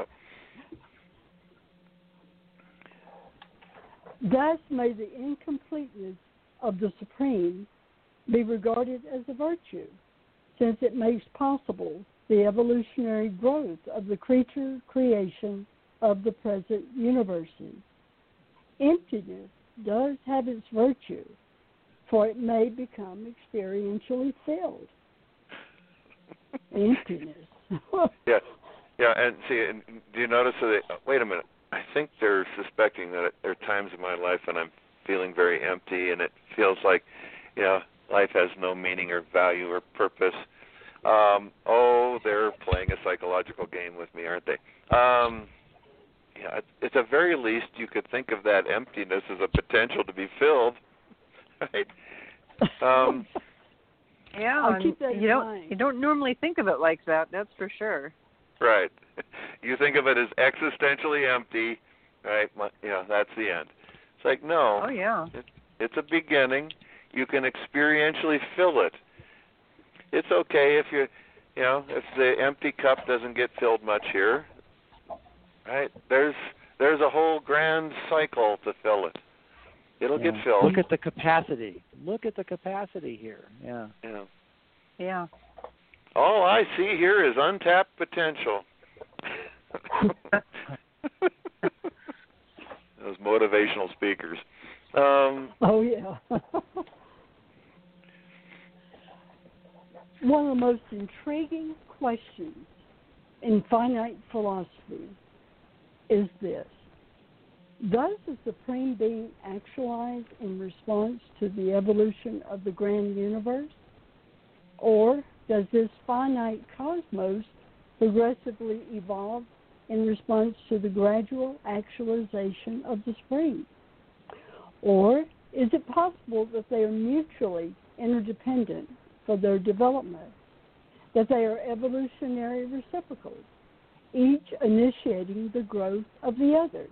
Thus may the incompleteness of the Supreme be regarded as a virtue, since it makes possible the evolutionary growth of the creature creation of the present universes. Emptiness does have its virtue, for it may become experientially filled. Emptiness. Yeah, yeah, and see, and do you notice that? They, wait a minute. I think they're suspecting that there are times in my life when I'm feeling very empty, and it feels like, you know, life has no meaning or value or purpose. Um, oh, they're playing a psychological game with me, aren't they? Um, yeah, at, at the very least, you could think of that emptiness as a potential to be filled, right? Um, Yeah, I'll and keep that in you don't mind. you don't normally think of it like that. That's for sure. Right. You think of it as existentially empty, right? You know, that's the end. It's like, no. Oh yeah. It, it's a beginning. You can experientially fill it. It's okay if you, you know, if the empty cup doesn't get filled much here, right? There's there's a whole grand cycle to fill it. It'll Yeah. get filled. Look at the capacity. Look at the capacity here. Yeah. Yeah. Yeah. All I see here is untapped potential. Those motivational speakers. Um, Oh, yeah. One of the most intriguing questions in finite philosophy is this. Does the Supreme Being actualize in response to the evolution of the grand universe? Or does this finite cosmos progressively evolve in response to the gradual actualization of the Supreme? Or is it possible that they are mutually interdependent for their development, that they are evolutionary reciprocals, each initiating the growth of the other?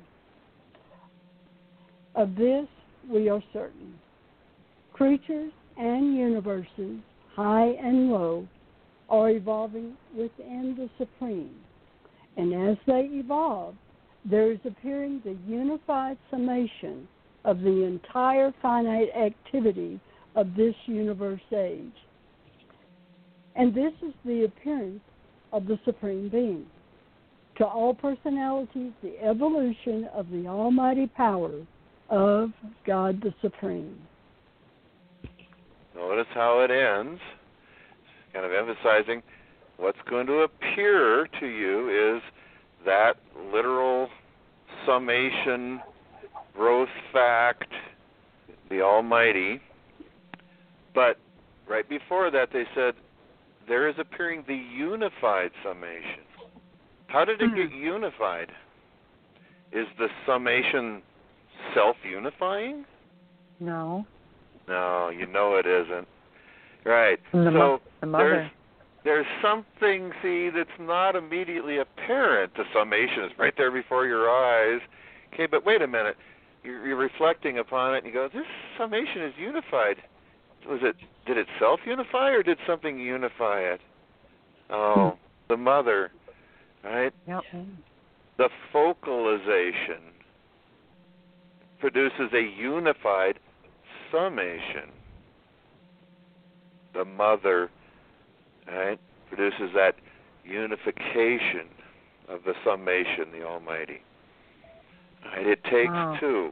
Of this we are certain. Creatures and universes, high and low, are evolving within the Supreme. And as they evolve, there is appearing the unified summation of the entire finite activity of this universe age. And this is the appearance of the Supreme Being. To all personalities, the evolution of the almighty power of God the Supreme. Notice how it ends, kind of emphasizing what's going to appear to you is that literal summation, growth fact, the Almighty. But right before that, they said, there is appearing the unified summation. How did it get unified? Is the summation self-unifying? No. No, you know it isn't. Right. The so mo- the mother. there's there's something, see, that's not immediately apparent. The summation is right there before your eyes. Okay, but wait a minute. You're, you're reflecting upon it, and you go, this summation is unified. Was it? Did it self-unify, or did something unify it? Oh, the mother, right? Yep. The focalization produces a unified summation. The mother, right, produces that unification of the summation, the Almighty. Right, it takes wow. two.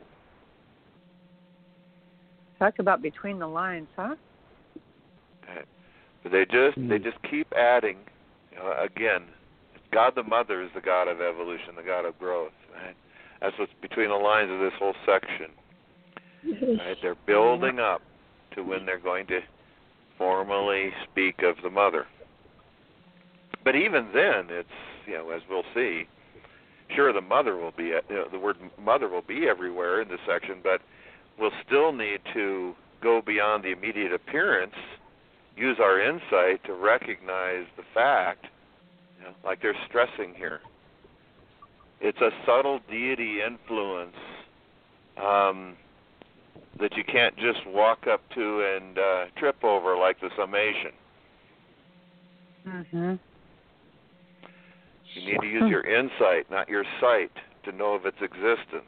Talk about between the lines, huh? Right. But they just mm. they just keep adding. You know, again, God the Mother is the God of evolution, the God of growth. Right? That's what's between the lines of this whole section. Right? They're building up to when they're going to formally speak of the Mother. But even then, it's, you know, as we'll see, sure, the Mother will be, you know, the word Mother will be everywhere in this section, but we'll still need to go beyond the immediate appearance, use our insight to recognize the fact, you know, like they're stressing here. It's a subtle deity influence um, that you can't just walk up to and uh, trip over like the summation. Mm-hmm. You need to use your insight, not your sight, to know of its existence.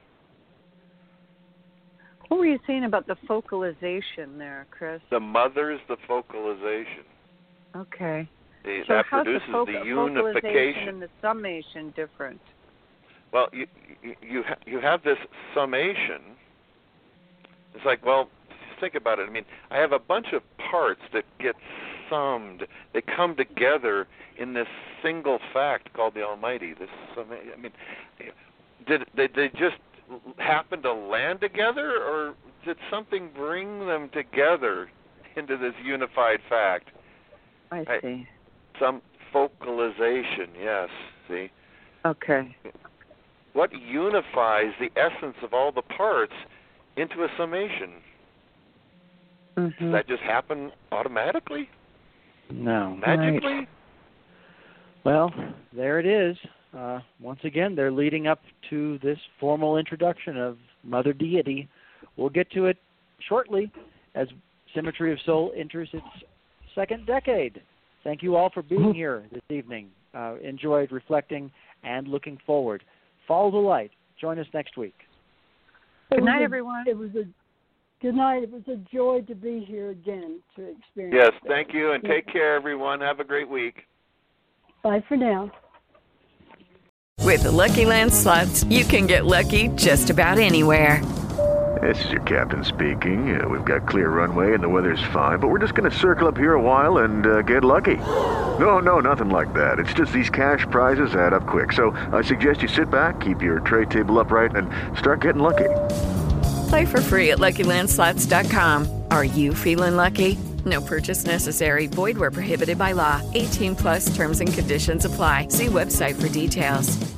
What were you saying about the focalization there, Chris? The mother's the focalization. Okay. The, so that how's produces the, foc- the focalization unification. and the summation different? Well, you you you, ha- you have this summation. It's like, well, think about it. I mean, I have a bunch of parts that get summed. They come together in this single fact called the Almighty. This, I mean, did did they just happen to land together, or did something bring them together into this unified fact? I see. I, some focalization, yes. See? Okay. What unifies the essence of all the parts into a summation? Mm-hmm. Does that just happen automatically? No. Magically? Right. Well, there it is. Uh, once again, they're leading up to this formal introduction of Mother Deity. We'll get to it shortly as Symmetry of Soul enters its second decade. Thank you all for being here this evening. Uh, enjoyed reflecting and looking forward. Follow the light. Join us next week. Good night, a, everyone. It was a good night. It was a joy to be here again to experience. Yes, that. thank you, and take care, everyone. Have a great week. Bye for now. With the Lucky Land Slots, you can get lucky just about anywhere. This is your captain speaking. Uh, we've got clear runway and the weather's fine, but we're just going to circle up here a while and uh, get lucky. No, no, nothing like that. It's just these cash prizes add up quick. So I suggest you sit back, keep your tray table upright, and start getting lucky. Play for free at Lucky Land Slots dot com. Are you feeling lucky? No purchase necessary. Void where prohibited by law. eighteen plus terms and conditions apply. See website for details.